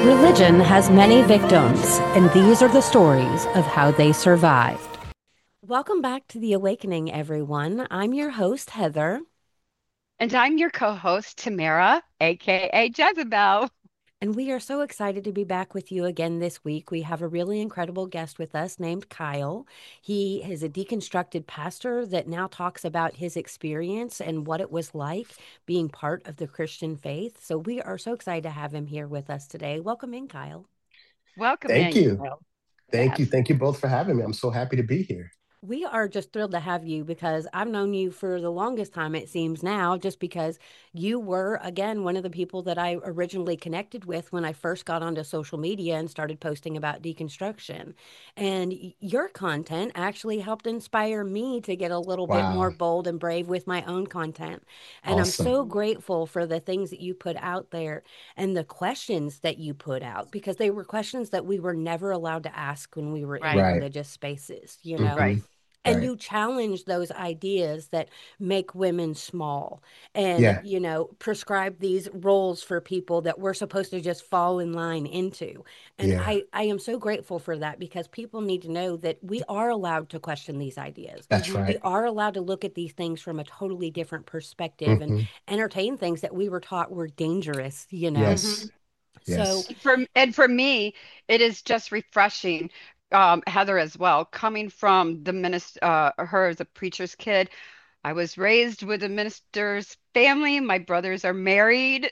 Religion has many victims, and these are the stories of how they survived. Welcome back to The Awakening, everyone. I'm your host, Heather, And I'm your co-host, Tamara, aka Jezebel. and we are so excited to be back with you again this week. We have a really incredible guest with us named Kyle. He is a deconstructed pastor that now talks about his experience and what it was like being part of the Christian faith. So we are so excited to have him here with us today. Welcome in, Kyle. Welcome Thank in, you. Kyle. Thank you. Yes. Thank you both for having me. I'm so happy to be here. We are just thrilled to have you because I've known you for the longest time, it seems now, just because you were, again, one of the people that I originally connected with when I first got onto social media and started posting about deconstruction. And your content actually helped inspire me to get a little bit more Wow. bold and brave with my own content. And I'm Awesome. so grateful for the things that you put out there and the questions that you put out because they were questions that we were never allowed to ask when we were in Right. Right. religious spaces, you know? hmm Right. And Right. you challenge those ideas that make women small and, Yeah. prescribe these roles for people that we're supposed to just fall in line into. And Yeah. I am so grateful for that because people need to know that we are allowed to question these ideas. That's We right. are allowed to look at these things from a totally different perspective and hmm entertain things that we were taught were dangerous, you know? hmm Yes. So, Yes. For me, it is just refreshing, Heather as well, coming from the minister, her as a preacher's kid. I was raised with a minister's family. My brothers are married.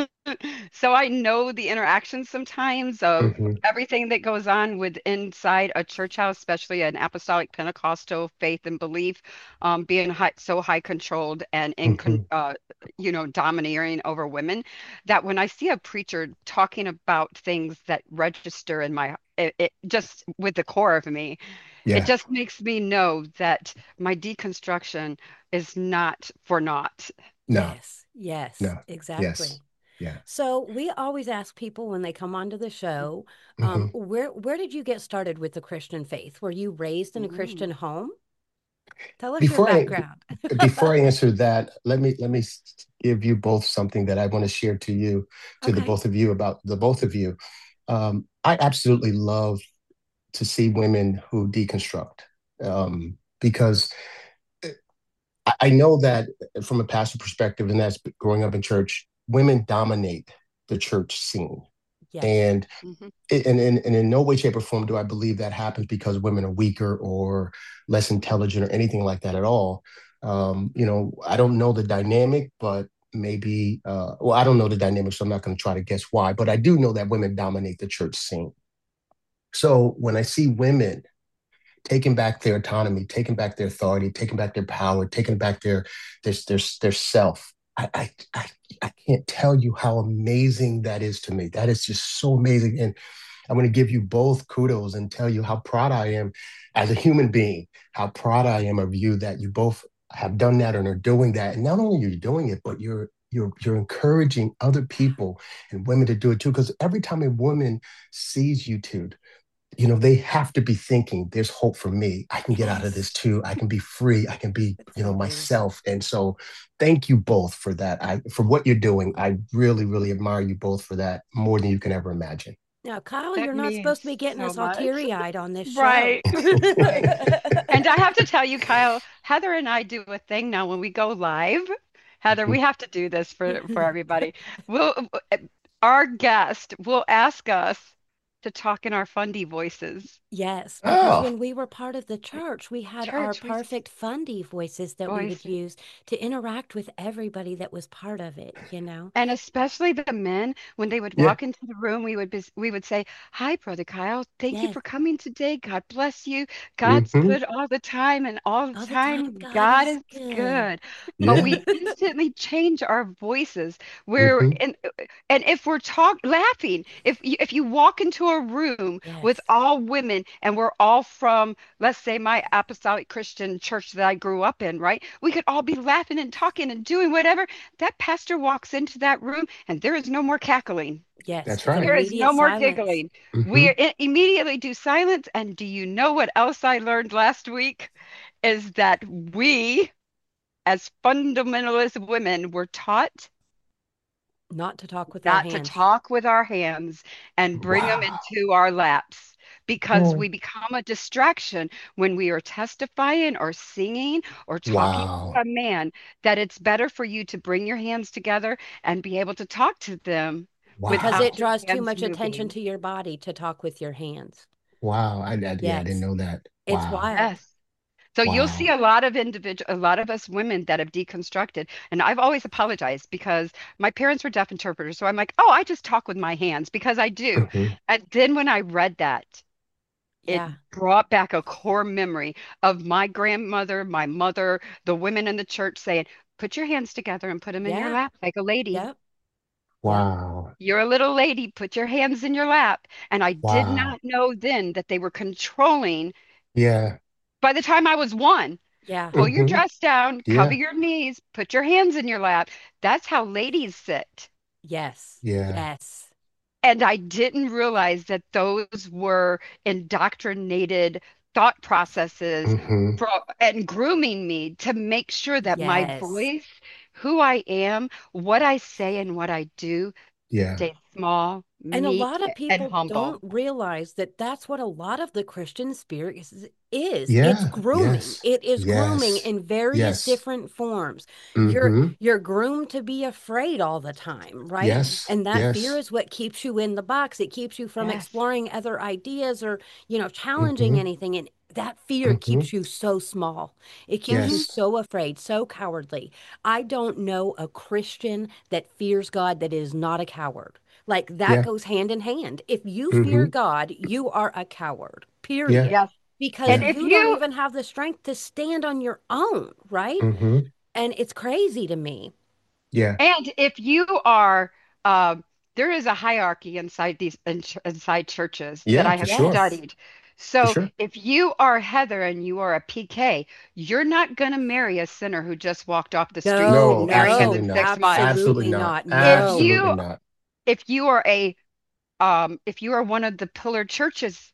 So I know the interactions sometimes of hmm everything that goes on with inside a church house, especially an apostolic Pentecostal faith and belief, being so high controlled and hmm domineering over women, that when I see a preacher talking about things that register in it just with the core of me, it Yeah. just makes me know that my deconstruction is not for naught. No. yes, yes, No. Yes. exactly. Yeah. So we always ask people when they come onto the show, hmm where did you get started with the Christian faith? Were you raised in a Mm. Christian home? Tell us your Before I background. before I answer that, let me give you both something that I want to share to you, to the Okay. both of you about the both of you. I absolutely love to see women who deconstruct, because I know that from a pastor perspective, and that's growing up in church, women dominate the church scene. Yes. And, Mhm. and in no way, shape, or form do I believe that happens because women are weaker or less intelligent or anything like that at all. I don't know the dynamic, but maybe, well, I don't know the dynamic, so I'm not going to try to guess why, but I do know that women dominate the church scene. So when I see women taking back their autonomy, taking back their authority, taking back their power, taking back their self. I I can't tell you how amazing that is to me. That is just so amazing. And I'm going to give you both kudos and tell you how proud I am as a human being, how proud I am of you that you both have done that and are doing that. And not only are you doing it, but you're encouraging other people and women to do it too. Because every time a woman sees you two, they have to be thinking there's hope for me. I can get out of this Yes. too. I can be free. I can be, That's so beautiful. myself. And so thank you both for that. For what you're doing. I really, really admire you both for that more than you can ever imagine. Now, Kyle, That you're not supposed to means be getting so us all much. teary-eyed on this show. Right. Right. And I have to tell you, Kyle, Heather and I do a thing now when we go live. Heather, we have to do this for everybody. We'll our guest will ask us to talk in our fundy voices. Yes, because Oh, when we were part of the church, we had our Church, we perfect fundy voices that we would voices. use to interact with everybody that was part of it, you know? And especially the men, when they would yeah. walk into the room, we would say, "Hi, Brother Kyle. Thank you Yes, for coming today. God bless you. God's hmm good all the time, and all the all the time, time, God God is is good. good." But Yeah. we instantly change our voices. We're hmm and if we're laughing, if you walk into a room with Yes, all women and we're all from, let's say, my apostolic Christian church that I grew up in, right? We could all be laughing and talking and doing whatever. That pastor walks into that room and there is no more cackling. yes, That's it's right. There is immediate no more silence. giggling. hmm We immediately do silence. And do you know what else I learned last week? Is that we, as fundamentalist women, were taught Not to talk with our not to hands. talk with our hands and bring them Wow. into our laps because Oh, we become a distraction when we are testifying or singing or talking to wow. a man, that it's better for you to bring your hands together and be able to talk to them Because Wow. it without your draws too hands much attention moving. to your body to talk with your hands. Wow. Yeah, I didn't Yes, know that. it's Wow. wild. Yes. So you'll see Wow. a lot of us women that have deconstructed. And I've always apologized because my parents were deaf interpreters. So I'm like, oh, I just talk with my hands because I do. Hmm. And then when I read that, it Yeah, brought back a core memory of my grandmother, my mother, the women in the church saying, put your hands together and put them in your yeah, lap like a lady. yep, yep, Wow. You're a little lady, put your hands in your lap. And I did Wow. not know then that they were controlling Yeah. by the time I was one. yeah, Pull your Hmm. dress down, cover Yeah. your knees, put your hands in your lap. That's how ladies sit. yes, Yeah. yes, And I didn't realize that those were indoctrinated thought processes Hmm. for, and grooming me to make sure that my yes. voice, who I am, what I say, and what I do Yeah. stay small, And a meek, lot of and people don't humble. realize that that's what a lot of the Christian spirit is. It's Yeah. grooming. Yes. It is grooming Yes. in various Yes. different forms. You're Hmm. you're groomed to be afraid all the time, right? Yes. And that fear Yes. is what keeps you in the box. It keeps you from Yes. exploring other ideas or, challenging Hmm. anything. And that fear Hmm. keeps you so small. It keeps you Hmm. Yes. so afraid, so cowardly. I don't know a Christian that fears God that is not a coward. Like that Yeah. goes hand in hand. If you fear Hmm. God, you are a coward, Yeah. period. Yes. Because And Yeah. if you don't you even have the strength to stand on your own, right? Hmm. And it's crazy to me. Yeah. And if you are, um, there is a hierarchy inside inside churches that Yeah, I for have sure. Yes. studied. For So sure. if you are Heather and you are a PK, you're not going to marry a sinner who just walked off the street and No, No, you marry him absolutely no, in not. 6 months. Absolutely absolutely not. not. If No. Absolutely you not. if you are a if you are one of the pillar churches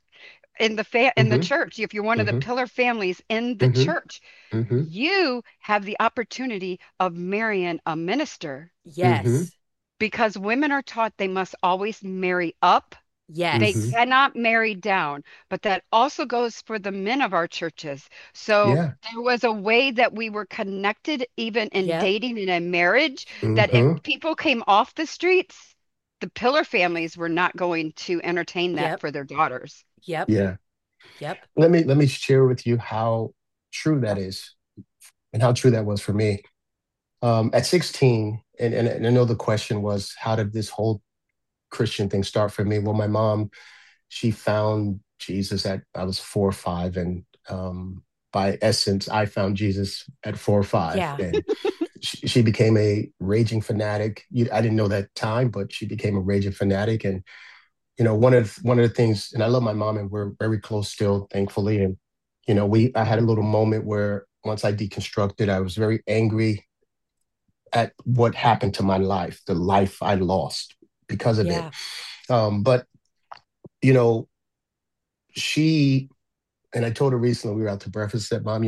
in the Hmm. church, if you're one of the Hmm. pillar families in the Hmm. church, Hmm. you have the opportunity of marrying a minister Hmm. Yes. because women are taught they must always marry up. They Hmm. Yes. cannot marry down, but that also goes for the men of our churches. So Yeah. there was a way that we were connected, even in Yep. dating and in marriage, that if Hmm. people came off the streets, the pillar families were not going to entertain that Yep. for their daughters. Yep. Yeah. Yep. Let me share with you how true that is and how true that was for me. At 16, and I know the question was, how did this whole Christian thing start for me? Well, my mom, she found Jesus at I was 4 or 5, and by essence, I found Jesus at 4 or 5, Yeah. and she became a raging fanatic. I didn't know that time, but she became a raging fanatic, and one of the things, and I love my mom, and we're very close still, thankfully. And we I had a little moment where once I deconstructed, I was very angry at what happened to my life, the life I lost because of it. Yeah. But you know, she and I told her recently we were out to breakfast. Said, "Mom,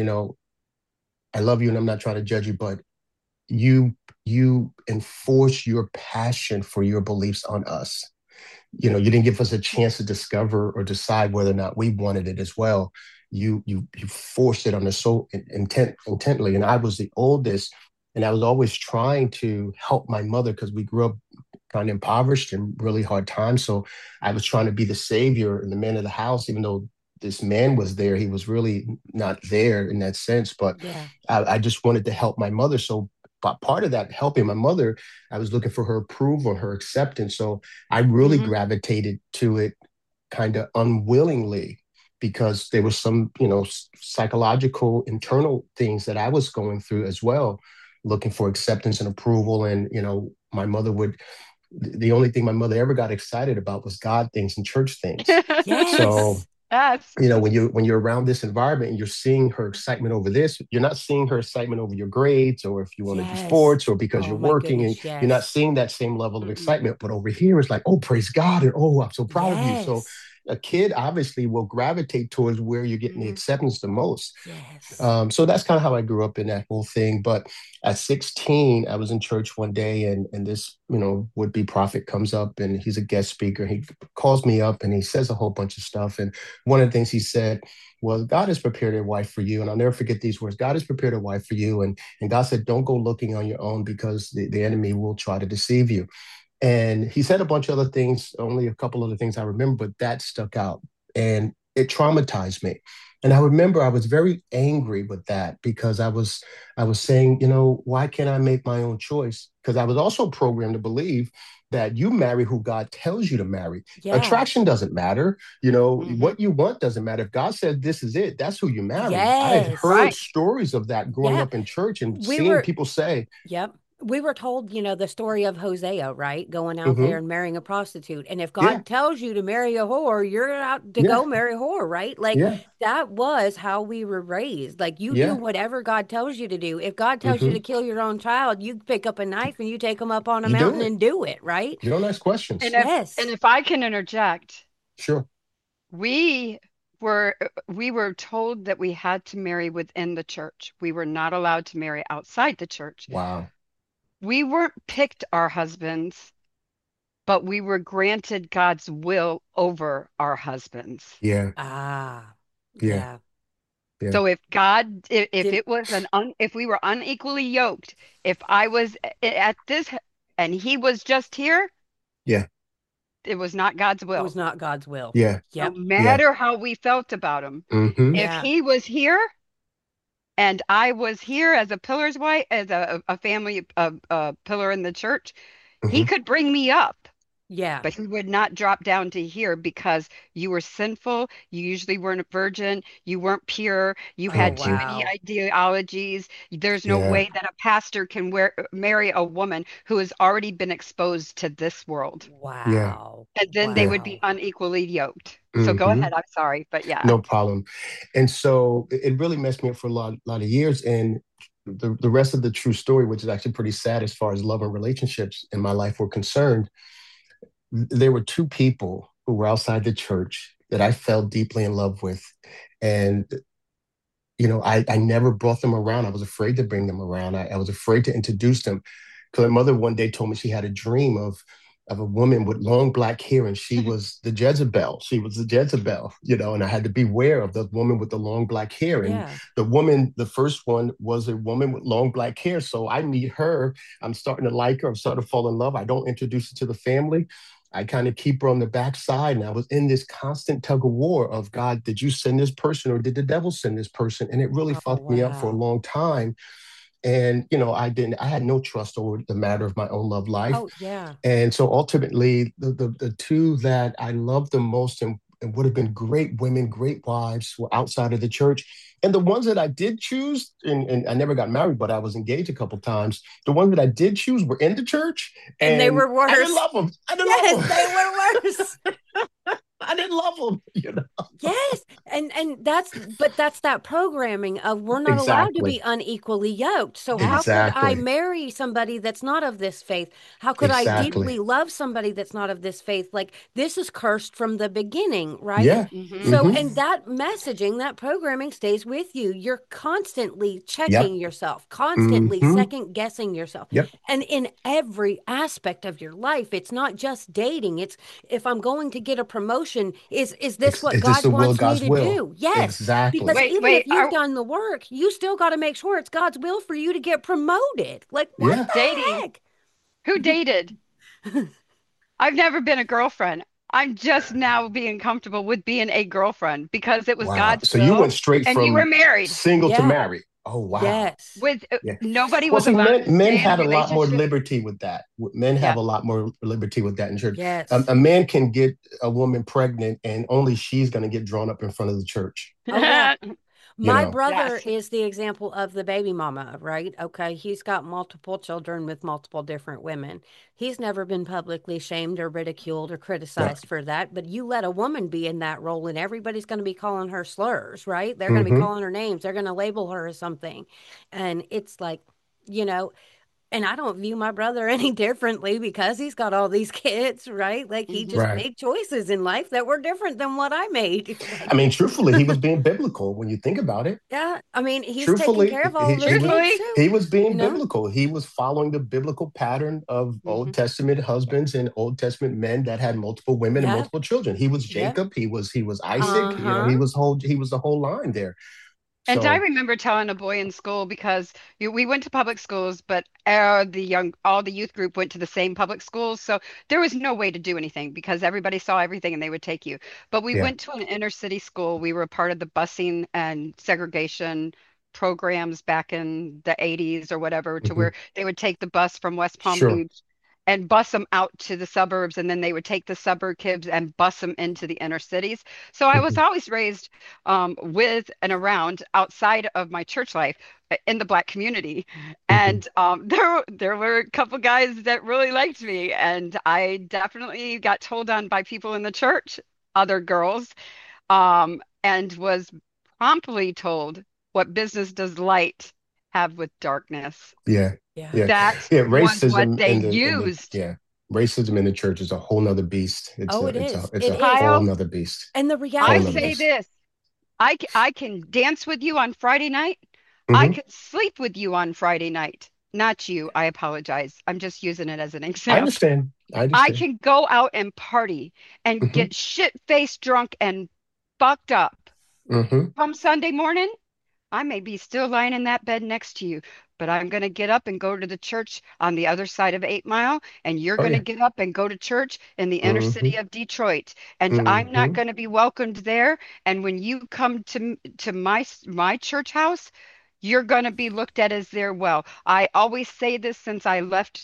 I love you, and I'm not trying to judge you, but you you enforce your passion for your beliefs on us. You didn't give us a chance to discover or decide whether or not we wanted it as well. You forced it on us so intently, and I was the oldest, and I was always trying to help my mother because we grew up kind of impoverished and really hard times. So I was trying to be the savior and the man of the house, even though this man was there. He was really not there in that sense, but Yeah. I just wanted to help my mother. So, but part of that helping my mother, I was looking for her approval, her acceptance. So I really Hmm. gravitated to it kind of unwillingly because there was some, psychological internal things that I was going through as well, looking for acceptance and approval. And, my mother would, the only thing my mother ever got excited about was God things and church things. So, Yes. Yes. when you're around this environment and you're seeing her excitement over this, you're not seeing her excitement over your grades or if you want to do Yes. sports or because Oh you're my working, and goodness. you're not Yes. seeing that same level of Mm-mm. excitement. But over here, it's like, oh, praise God, and oh, I'm so proud of you. So Yes. a kid obviously will gravitate towards where you're getting the Hmm. acceptance the most. Yes. So that's kind of how I grew up in that whole thing. But at 16, I was in church one day, and this, would-be prophet comes up, and he's a guest speaker. He calls me up and he says a whole bunch of stuff. And one of the things he said was, God has prepared a wife for you. And I'll never forget these words. God has prepared a wife for you. And God said, don't go looking on your own because the enemy will try to deceive you. And he said a bunch of other things, only a couple other things I remember, but that stuck out and it traumatized me. And I remember I was very angry with that because I was saying, why can't I make my own choice? Because I was also programmed to believe that you marry who God tells you to marry. Yeah. Attraction doesn't matter. Hmm. What you want doesn't matter. If God said this is it, that's who you marry. I had Yes. heard Right. stories of that growing Yeah. up in church and We seeing were people say, Yep. We were told, the story of Hosea, right? Going out there mm-hmm, and marrying a prostitute. And if yeah, God tells you to marry a whore, you're out to yeah, go marry a whore, right? Like yeah, that was how we were raised. Like you do yeah. whatever God tells you to do. If God tells you to Mm-hmm. kill your own child, you pick up a knife and you take them up on a You do mountain it. and do it, right? You don't ask And questions. if and Yes. if I can interject, Sure. we we were told that we had to marry within the church. We were not allowed to marry outside the church. Wow. We weren't picked our husbands, but we were granted God's will over our husbands. Yeah. Ah, Yeah. yeah. Yeah. So if Did it was if we were unequally yoked, if I was at this and he was just here, Yeah. it was not God's it was will. not God's will. Yeah. No Yep. Yeah. matter how we felt about him. Mm-hmm. If Yeah. he was here and I was here as a pillar's wife, as a family a pillar in the church, he Mm-hmm. could bring me up. Yeah. But he would not drop down to here because you were sinful. You usually weren't a virgin. You weren't pure. You Oh, Oh had too boy. many wow. ideologies. There's no Yeah. way that a pastor can marry a woman who has already been exposed to this world. Yeah. Wow. And then they Yeah. would be Wow. unequally yoked. So go Mm-hmm. ahead. I'm sorry. But yeah. No problem. And so it really messed me up for a lot of years. And the rest of the true story, which is actually pretty sad as far as love and relationships in my life were concerned, there were two people who were outside the church that I fell deeply in love with. And I never brought them around. I was afraid to bring them around. I was afraid to introduce them. Because my mother one day told me she had a dream of a woman with long black hair, and she was the Jezebel. She was the Jezebel, and I had to beware of the woman with the long black hair. And Yeah. the first one was a woman with long black hair. So I meet her. I'm starting to like her. I'm starting to fall in love. I don't introduce her to the family. I kind of keep her on the backside. And I was in this constant tug of war of God, did you send this person or did the devil send this person? And it really Oh, fucked me up for a wow. long time. And, I had no trust over the matter of my own love life. Oh, yeah. And so ultimately, the two that I loved the most and would have been great women, great wives were outside of the church. And the ones that I did choose, and I never got married, but I was engaged a couple times. The ones that I did choose were in the church, And they and were I didn't worse. love them. I didn't Yes, love they them. were worse. I didn't love them. Yes. And that's that programming of we're not allowed to be Exactly. unequally yoked. So how Yes. could I Exactly. marry somebody that's not of this faith? How could I Exactly. deeply love somebody that's not of this faith? Like this is cursed from the beginning, right? Yeah. Hmm. So, Mm-hmm. and that messaging, that programming stays with you. You're constantly checking Yep. yourself, constantly Mm-hmm. second guessing yourself. Yep. And in every aspect of your life, it's not just dating. It's if I'm going to get a promotion, is this what Is this God the will of wants me God's to will? do? Yes. Because Exactly. Wait, even if wait. you've done the work, you still got to make sure it's God's will for you to get promoted. Like, what Yeah. the Dating. Who dated? heck? I've never been a girlfriend. I'm just now being comfortable with being a girlfriend because it was Wow. God's So you will went straight and you were from married single to Yeah. married. Oh, wow. Yes. with Yeah. nobody Well, was see, allowed to men stay in a had a lot more relationship. liberty with that. Men have Yeah. a lot more liberty with that in church. Yes. A man can get a woman pregnant, and only she's going to get drawn up in front of the church. Oh, yeah. You My know. brother Yes. is the example of the baby mama, right? Okay. He's got multiple children with multiple different women. He's never been publicly shamed or ridiculed or No. criticized for that. But you let a woman be in that role, and everybody's going to be calling her slurs, right? They're going to be Mm-hmm. calling her names. They're going to label her as something. And it's like, you know, And I don't view my brother any differently because he's got all these kids, right? Like he Hmm. just Right. made choices in life that were different than what I made. I Like, mean, truthfully, he was being biblical when you think about it. yeah, I mean, he's taking Truthfully, care of all of his kids Truthfully. too, he was you being know? biblical. He was following the biblical pattern of Hmm. Old Testament husbands and Old Testament men that had multiple women and Yeah, multiple children. He was yeah. Jacob. He was Isaac. Uh-huh. He was the whole line there. And I So remember telling a boy in school because we went to public schools, but all the youth group went to the same public schools. So there was no way to do anything because everybody saw everything and they would take you. But we yeah. went to an inner city school. We were a part of the busing and segregation programs back in the 80s or whatever, to Hmm. where they would take the bus from West Palm Sure. Beach and bus them out to the suburbs, and then they would take the suburb kids and bus them into the inner cities. So I was Hmm. always raised with and around outside of my church life in the Black community. Hmm. And there were a couple guys that really liked me, and I definitely got told on by people in the church, other girls, and was promptly told, what business does light have with darkness? Yeah. Yeah. Yeah. That Yeah. was what Racism they in the used. yeah. Racism in the church is a whole nother beast. Oh, it is. It's It a is. whole Kyle, nother beast. And the Whole I nother reality, say beast. this. I can dance with you on Friday night. I Hmm. could sleep with you on Friday night. Not you. I apologize. I'm just using it as an I example. understand. I I understand. can go out and party and Hmm. get shit-faced drunk and fucked up. Hmm. Come Sunday morning, I may be still lying in that bed next to you, but I'm going to get up and go to the church on the other side of 8 Mile, and you're Oh going to yeah. get up and go to church in the inner city Hmm. of Detroit, and I'm not Hmm. going to be welcomed there. And when you come to my church house, you're going to be looked at as there. Well, I always say this since I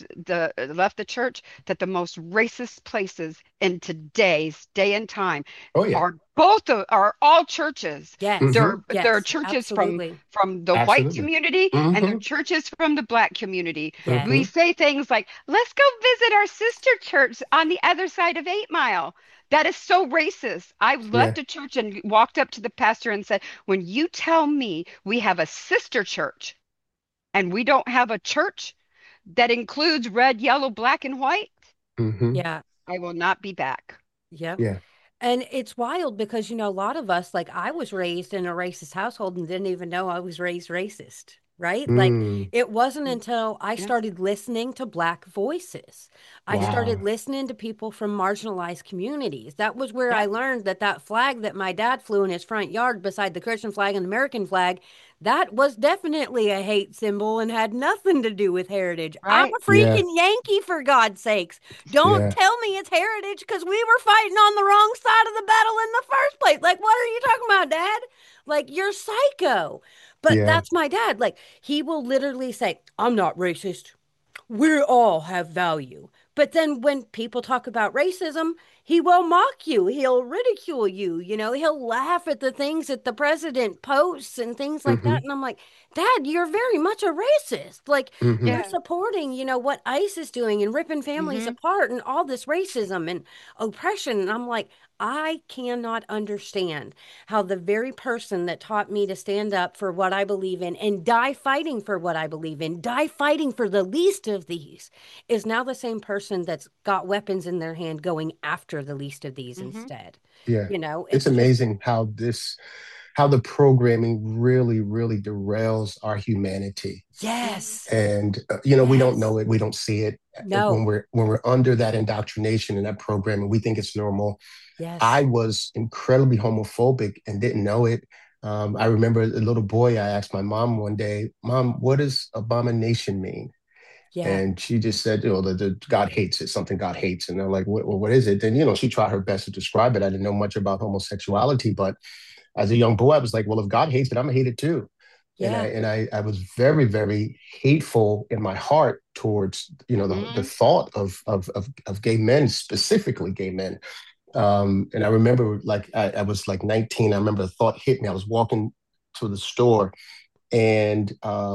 left the church, that the most racist places in today's day and time Oh yeah. are all churches. yes, Hmm. There are yes, churches absolutely. from the white Absolutely. community, and there are Hmm. churches from the Black community. We Hmm. Yes. say things like, "Let's go visit our sister church on the other side of 8 Mile." That is so racist. I Yeah. left a church and walked up to the pastor and said, "When you tell me we have a sister church and we don't have a church that includes red, yellow, black, and white, Hmm. Yeah. I will not be back." Yep. Yeah. And it's wild because, a lot of us, like I was raised in a racist household and didn't even know I was raised racist, right? Like Mm. it wasn't Mm. until I Yeah. started listening to Black voices. I Yeah. started Wow. listening to people from marginalized communities. That was where I Yep. learned that that flag that my dad flew in his front yard beside the Christian flag and the American flag, that was definitely a hate symbol and had nothing to do with heritage. I'm Right. a Yeah. freaking Yankee, for God's sakes. Don't Yeah. tell me it's heritage because we were fighting on the wrong side of the battle in the first place. Like, what are you talking about, Dad? Like, you're psycho. But Yeah. that's my dad. Like, he will literally say, I'm not racist. We all have value. But then when people talk about racism, he will mock you. He'll ridicule you. He'll laugh at the things that the president posts and things like that. Hmm. And I'm like, Dad, you're very much a racist. Like, Hmm. you're Yeah. supporting, what ICE is doing and ripping families Hmm. apart and all this racism and oppression. And I'm like, I cannot understand how the very person that taught me to stand up for what I believe in and die fighting for what I believe in, die fighting for the least of these, is now the same person that's got weapons in their hand going after the least of these Hmm. instead. Yeah. It's It's just, amazing how the programming really, really derails our humanity. Hmm. yes, And we don't yes, know it, we don't see it no, when we're under that indoctrination and that programming. We think it's normal. yes, I was incredibly homophobic and didn't know it. I remember a little boy. I asked my mom one day, "Mom, what does abomination mean?" yeah, And she just said, the God hates it, something God hates. And I'm like, what is it? Then, she tried her best to describe it. I didn't know much about homosexuality, but as a young boy, I was like, well, if God hates it, I'm gonna hate it too. yeah, I was very, very hateful in my heart towards, the Hmm. thought of gay men, specifically gay men. And I remember like I was like 19. I remember the thought hit me. I was walking to the store and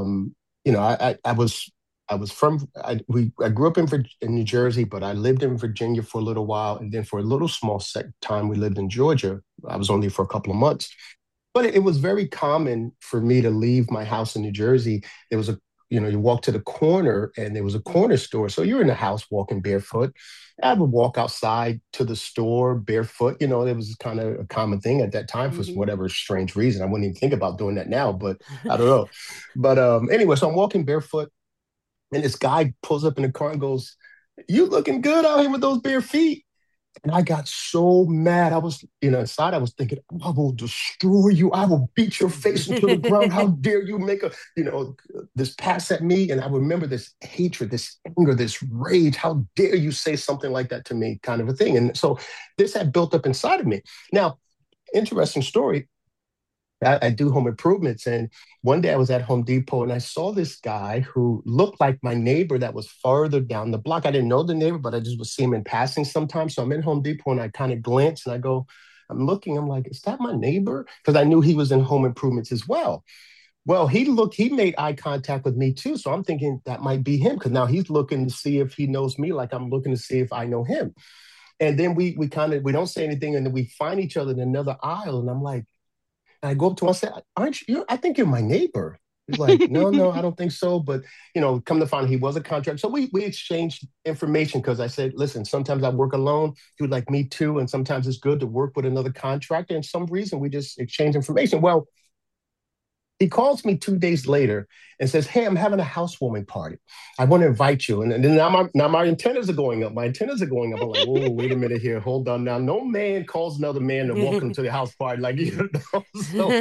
I was from I grew up in New Jersey, but I lived in Virginia for a little while, and then for a little small time we lived in Georgia. I was only for a couple of months, but it was very common for me to leave my house in New Jersey. There was you walk to the corner and there was a corner store. So you're in the house walking barefoot. I would walk outside to the store barefoot. It was kind of a common thing at that time for Hmm. whatever strange reason. I wouldn't even think about doing that now, but I don't know. But anyway, so I'm walking barefoot and this guy pulls up in the car and goes, "You looking good out here with those bare feet." And I got so mad. I was, inside I was thinking, I will destroy you. I will beat your face into the ground. How dare you make this pass at me? And I remember this hatred, this anger, this rage. How dare you say something like that to me, kind of a thing. And so this had built up inside of me. Now, interesting story. I do home improvements. And one day I was at Home Depot and I saw this guy who looked like my neighbor that was farther down the block. I didn't know the neighbor, but I just would see him in passing sometimes. So I'm in Home Depot and I kind of glance and I go, I'm looking, I'm like, is that my neighbor? Because I knew he was in home improvements as well. Well, he made eye contact with me too. So I'm thinking that might be him because now he's looking to see if he knows me, like I'm looking to see if I know him. And then we don't say anything, and then we find each other in another aisle, and I'm like, and I go up to him, I say, "Aren't you? I think you're my neighbor." He's like, "No, no, I don't think so." But come to find out he was a contractor. So we exchanged information because I said, "Listen, sometimes I work alone. He would like me too, and sometimes it's good to work with another contractor." And some reason we just exchange information. Well, he calls me 2 days later and says, "Hey, I'm having a housewarming party. I want to invite you." And then now my antennas are going up. My antennas are going up. I'm like, "Whoa, wait a minute here. Hold on now. No man calls another man to welcome to the house party like you know." So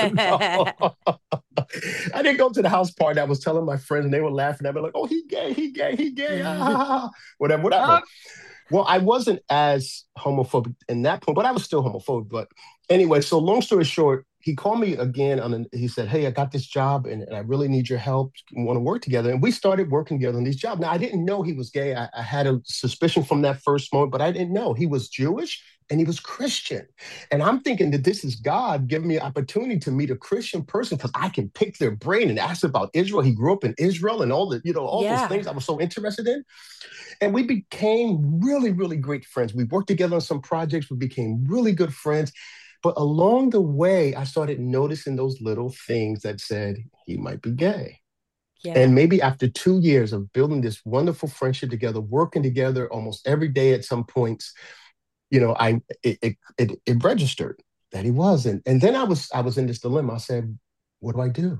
I didn't go to the house party. I was telling my friends, and they were laughing at me like, "Oh, he gay, he gay, he gay, ah, ha, ha, whatever, Oh, whatever." Well, I wasn't as homophobic in that point, but I was still homophobic. But anyway, so long story short, he called me again he said, "Hey, I got this job and I really need your help. We want to work together." And we started working together on these jobs. Now, I didn't know he was gay. I had a suspicion from that first moment, but I didn't know he was Jewish and he was Christian. And I'm thinking that this is God giving me an opportunity to meet a Christian person because I can pick their brain and ask about Israel. He grew up in Israel and all those Yeah. things I was so interested in. And we became really, really great friends. We worked together on some projects. We became really good friends. But along the way, I started noticing those little things that said he might be gay. Yeah. And maybe after 2 years of building this wonderful friendship together, working together almost every day at some points, it registered that he was. And then I was in this dilemma. I said, what do I do?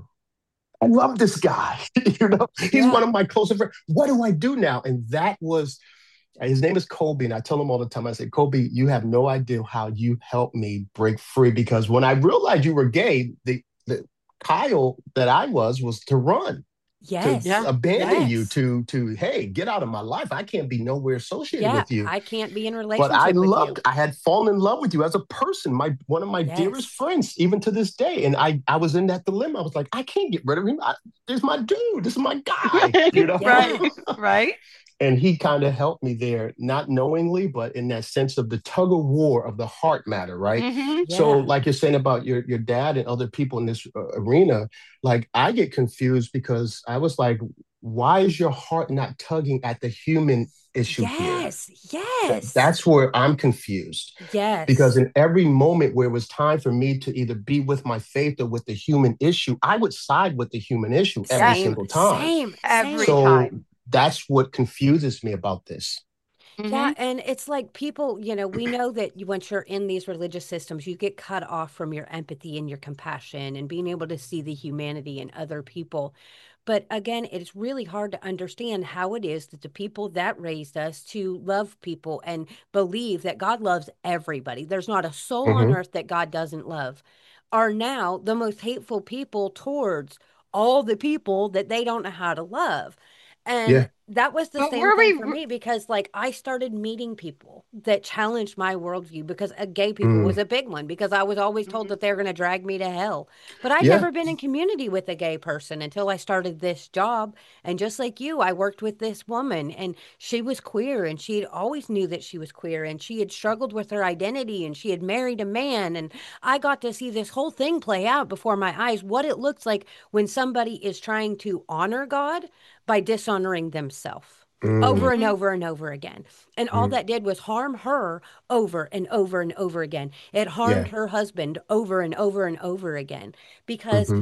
I love this guy. He's Yeah. one of my closest friends. What do I do now? And that was his name is Kobe, and I tell him all the time. I say, Kobe, you have no idea how you helped me break free because when I realized you were gay, the Kyle that I was to run, to Yes. yeah. abandon you, Yes. to hey, get out of my life. I can't be nowhere associated Yeah. with you. I can't be in a But relationship with you. I had fallen in love with you as a person, my one of my dearest Yes. friends, even to this day. And I was in that dilemma. I was like, I can't get rid of him. This is my dude. This is my guy. Right. Yes. Right. And he kind of helped me there, not knowingly, but in that sense of the tug of war of the heart matter, right? Hmm. So, Yeah. like you're saying about your dad and other people in this arena, like I get confused because I was like, why is your heart not tugging at the human issue here? Yes. Yes. That's where I'm confused because Yes. in every moment where it was time for me to either be with my faith or with the human issue, I would side with the human issue every Yes. Same. single time. Same. Every Same. So time. that's what confuses me about this. Yeah, Hmm. and it's like people, we know that once you're in these religious systems, you get cut off from your empathy and your compassion and being able to see the humanity in other people. But again, it's really hard to understand how it is that the people that raised us to love people and believe that God loves everybody, there's not a soul on Hmm. earth that God doesn't love, are now the most hateful people towards all the people that they don't know how to love. And Yeah. that was the But same were thing we? for me because, like, I started meeting people that challenged my worldview because gay people was Mm. a big one because I was always told Mhm. that they were going to drag me to hell. But I'd Yeah. never been in community with a gay person until I started this job. And just like you, I worked with this woman and she was queer and she had always knew that she was queer and she had struggled with her identity and she had married a man. And I got to see this whole thing play out before my eyes, what it looks like when somebody is trying to honor God by dishonoring themselves over Mm. and Mhm. over and over again. And all Mm. that did was harm her over and over and over again. It harmed Yeah. her husband over and over and over again because Hmm.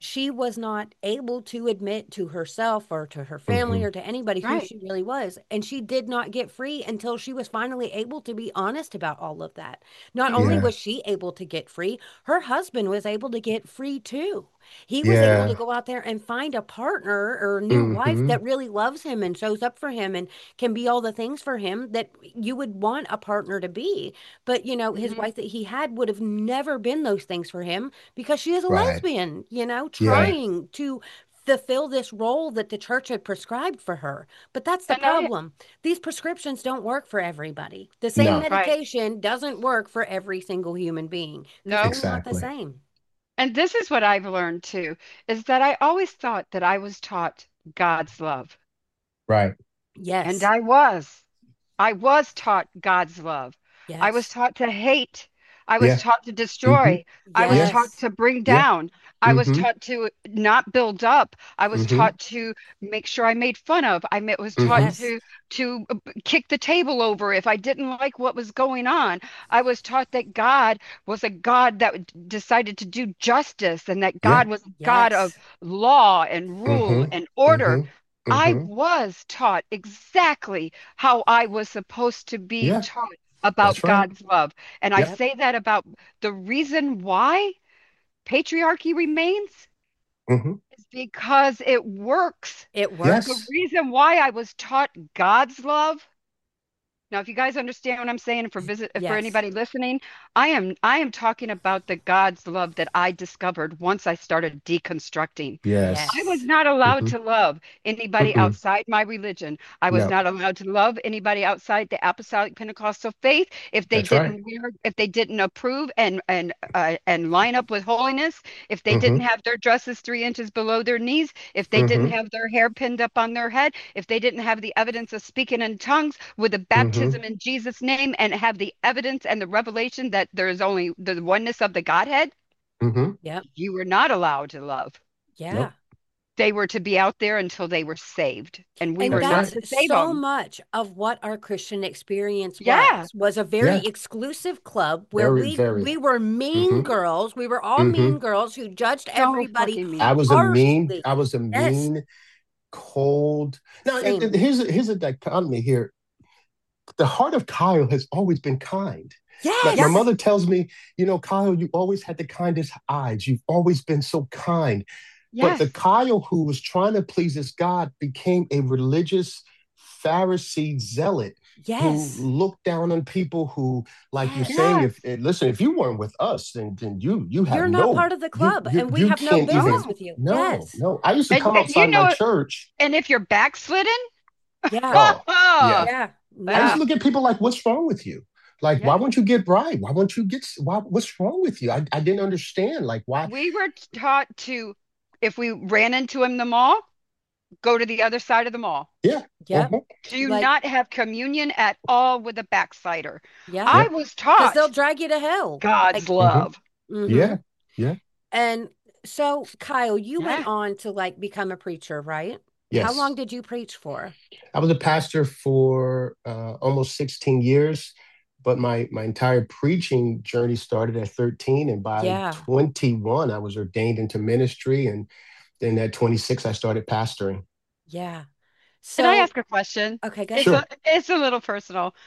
she was not able to admit to herself or to her family Hmm. or to anybody who Right. she really was. And she did not get free until she was finally able to be honest about all of that. Not only Mhm. Yeah. was she able to get free, her husband was able to get free too. He was able to Yeah. go out there and find a partner or a new wife Hmm. that really loves him and shows up for him and can be all the things for him that you would want a partner to be. But, his Mhm. wife that he had would have never been those things for him because she is a Right. lesbian, Yeah. trying to fulfill this role that the church had prescribed for her. But that's the And I problem. These prescriptions don't work for everybody. The same No. right. medication doesn't work for every single human being because No. we're not the Exactly. same. And this is what I've learned too, is that I always thought that I was taught God's love. Right. And Yes. I was. I was taught God's love. I was Yes. taught to hate. I was Yeah. taught to Hmm. destroy. I was Yeah. taught Yes. to bring Yeah. down. I was Hmm. taught to not build up. I was Hmm. taught to make sure I made fun of. Was taught Hmm. Yes. to kick the table over if I didn't like what was going on. I was taught that God was a God that decided to do justice and that Yeah. God was a God of Yes. law and rule Hmm. and order. Hmm. I Hmm. was taught exactly how I was supposed to be Yeah. taught That's about right. God's love. And I Yep. Yep. say that about the reason why patriarchy remains Hmm. is because it works. It The works. Yes. reason why I was taught God's love now, if you guys understand what I'm saying for Yes. anybody listening, I am talking about the God's love that I discovered once I started deconstructing. I Yes. was Yes. not allowed Hmm. to love anybody Mm-mm. outside my religion. I was No. not allowed to love anybody outside the Apostolic Pentecostal faith That's right. if they didn't approve and line up with holiness, if they didn't Hmm. have their dresses 3 inches below their knees, if they didn't Hmm. have their hair pinned up on their head, if they didn't have the evidence of speaking in tongues with the Hmm. baptism in Jesus' name and have the evidence and the revelation that there is only the oneness of the Godhead, Hmm. Yep. you were not allowed to love. Yeah. Nope. They were to be out there until they were saved, and we And were That's not right. that's to save so them. much of what our Christian experience Yeah. was a Yeah. very exclusive club where Very, we very. were mean Hmm. girls. We were all Hmm. mean girls who judged So everybody fucking I mean. was a mean, I harshly. was a Yes, mean, cold. Now, same. here's a dichotomy here. The heart of Kyle has always been kind. My Yes. mother tells me, Kyle, you always had the kindest eyes. You've always been so kind. But the Yes. Kyle who was trying to please his God became a religious Pharisee zealot who Yes. looked down on people who, like you're Yes. saying, if Yes. listen, if you weren't with us, then you have You're not no part of the you club you and we you have no can't business even No. with you. no Yes. no. I used to And, come and you outside my know, church. and if you're backslidden, Yeah. Oh yeah, Yeah. I used yeah, to No. look at people like, what's wrong with you? Like, why yeah. won't you get bride? Why won't you get why? What's wrong with you? I didn't understand. Like, why? We were taught to, if we ran into him in the mall, go to the other side of the mall. Yeah. Yep. Uh-huh. Do Like, not have communion at all with a backslider. yeah. I Yeah. was Because they'll taught drag you to hell. God's Like, Hmm. love. mm-hmm. Yeah. Yeah. And so, Kyle, you went Yeah. on to like become a preacher, right? How long Yes. did you preach for? I was a pastor for almost 16 years, but my entire preaching journey started at 13, and by Yeah. 21, I was ordained into ministry, and then at 26, I started pastoring. Yeah. Can I So, ask a question? okay, go It's ahead. a Sure. it's a little personal.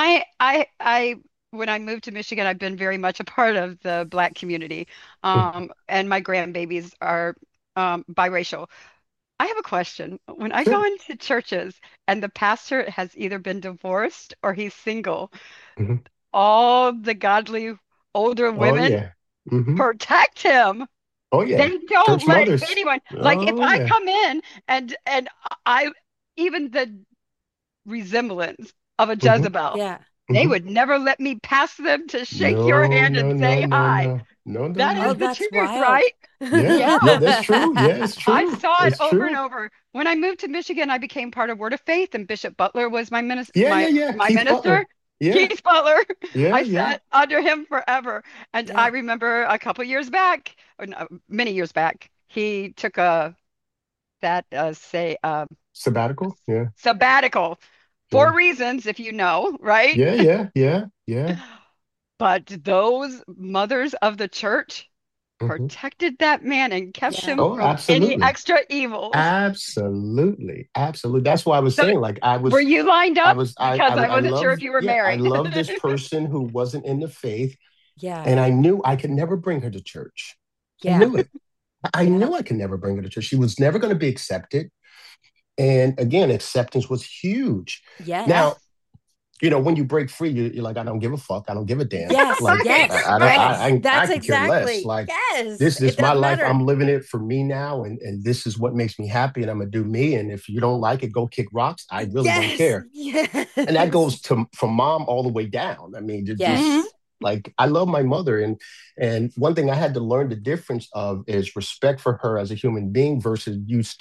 I when I moved to Michigan, I've been very much a part of the Black community. And my grandbabies are biracial. I have a question. When I go Sure. into churches and the pastor has either been divorced or he's single, Hmm. all the godly older Oh women yeah. Hmm. protect him. Oh yeah. They don't Church let mothers. anyone, like if Oh I yeah. come in and I even the resemblance of a Hmm. Jezebel, Yeah. they Hmm. would never let me pass them to shake your No, hand no, and no, say no, hi. no, no, no, That Oh, is no. the that's truth, wild. right? Yeah, Yeah. yeah, that's true. Yeah, it's I true. saw it It's over and true. over. When I moved to Michigan, I became part of Word of Faith, and Bishop Butler was my minister. Yeah, yeah, My yeah. my Keith minister, Butler. Yeah, Keith Butler. yeah, I yeah. sat under him forever, and I Yeah. remember a couple years back, or no, many years back, he took a that say Sabbatical. Yeah, sabbatical for yeah, reasons, if you know, right? yeah, yeah, yeah, yeah. But those mothers of the church, hmm protected that man and kept Yeah. him Oh, from any absolutely. extra evils. Absolutely. Absolutely. That's why I was So, saying, like, were you lined up? Because I I wasn't sure love, if you were yeah, I married. love this person who wasn't in the faith. Yeah. And I knew I could never bring her to church. I Yeah. knew it. I Yeah. knew I could never bring her to church. She was never going to be accepted. And again, acceptance was huge. Yes. Now, Yes. when you break free, you're like, I don't give a fuck. I don't give a damn. Yes. Like, Yes. I don't, Yes. I That's could care less. exactly. Like, Yes. this It is my doesn't life. matter. I'm living it for me now. And this is what makes me happy. And I'm going to do me. And if you don't like it, go kick rocks. I really don't Yes. care. And that Yes. goes to from mom all the way down. I mean, Hmm. just like I love my mother, and one thing I had to learn the difference of is respect for her as a human being versus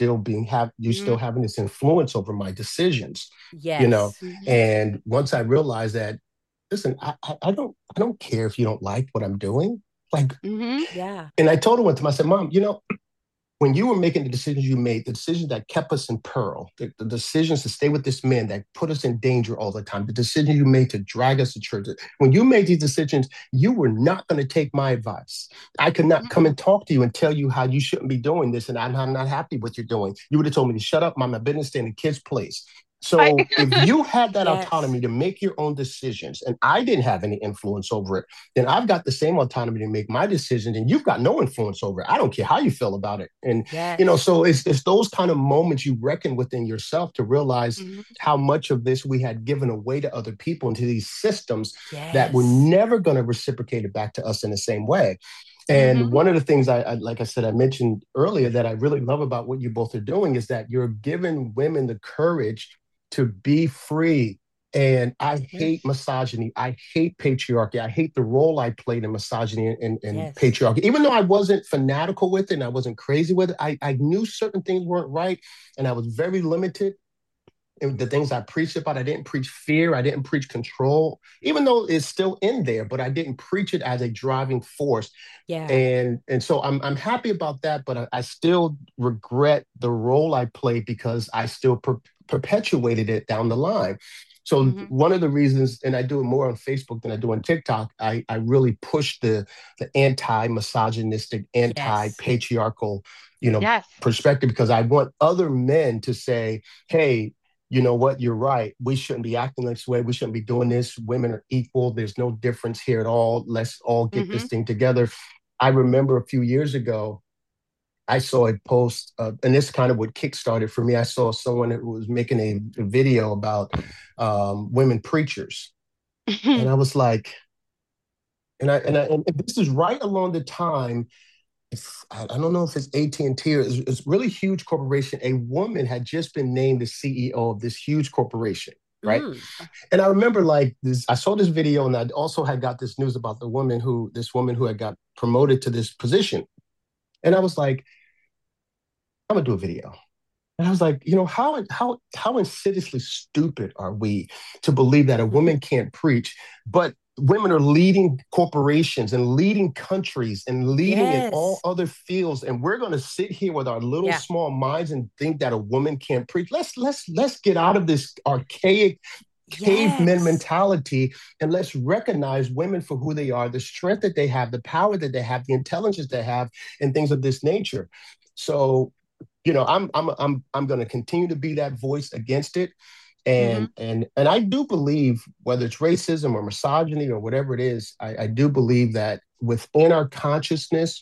you still Hmm. having this influence over my decisions, you know. Yes. Hmm. And once I realized that, listen, I don't care if you don't like what I'm doing, like. Hmm. Yeah. And I told her one time, I said, Mom, when you were making the decisions you made, the decisions that kept us in peril, the decisions to stay with this man that put us in danger all the time, the decisions you made to drag us to church, when you made these decisions, you were not going to take my advice. I could not come and talk to you and tell you how you shouldn't be doing this, and I'm not happy with what you're doing. You would have told me to shut up, mind my business, stay in the kid's place. I, So if you had that Yes. autonomy to make your own decisions, and I didn't have any influence over it, then I've got the same autonomy to make my decisions, and you've got no influence over it. I don't care how you feel about it. And Yes. so it's those kind of moments you reckon within yourself to realize Mhm. how much of this we had given away to other people into these systems that were Yes. never going to reciprocate it back to us in the same way. And Mhm. one of the things like I said, I mentioned earlier that I really love about what you both are doing is that you're giving women the courage to be free. And I hate Yes. misogyny. I hate patriarchy. I hate the role I played in misogyny and Yes. patriarchy. Even though I wasn't fanatical with it and I wasn't crazy with it, I knew certain things weren't right and I was very limited in the things I preached about. I didn't preach fear. I didn't preach control, even though it's still in there, but I didn't preach it as a driving force. Yeah. And so I'm happy about that, but I still regret the role I played because I still perpetuated it down the line. So Mhm. one of the reasons, and I do it more on Facebook than I do on TikTok, I really push the anti-misogynistic, Yes. anti-patriarchal, Yes. perspective because I want other men to say, hey, you know what, you're right. We shouldn't be acting this way. We shouldn't be doing this. Women are equal. There's no difference here at all. Let's all get this Mhm. thing together. I remember a few years ago, I saw a post, and this kind of what kickstarted for me. I saw someone who was making a video about women preachers, and I was like, and this is right along the time. If, I don't know if it's AT&T or it's really huge corporation. A woman had just been named the CEO of this huge corporation, right? Mm. And I remember like this, I saw this video and I also had got this news about this woman who had got promoted to this position. And I was like, I'm gonna do a video. And I was like, how insidiously stupid are we to believe that a woman can't preach, but women are leading corporations and leading countries and leading in all Yes. other fields, and we're going to sit here with our little Yeah. small minds and think that a woman can't preach. Let's get out of this archaic caveman Yes. mentality and let's recognize women for who they are, the strength that they have, the power that they have, the intelligence they have, and things of this nature. So I'm going to continue to be that voice against it, Mhm. and I do believe whether it's racism or misogyny or whatever it is, I do believe that within our consciousness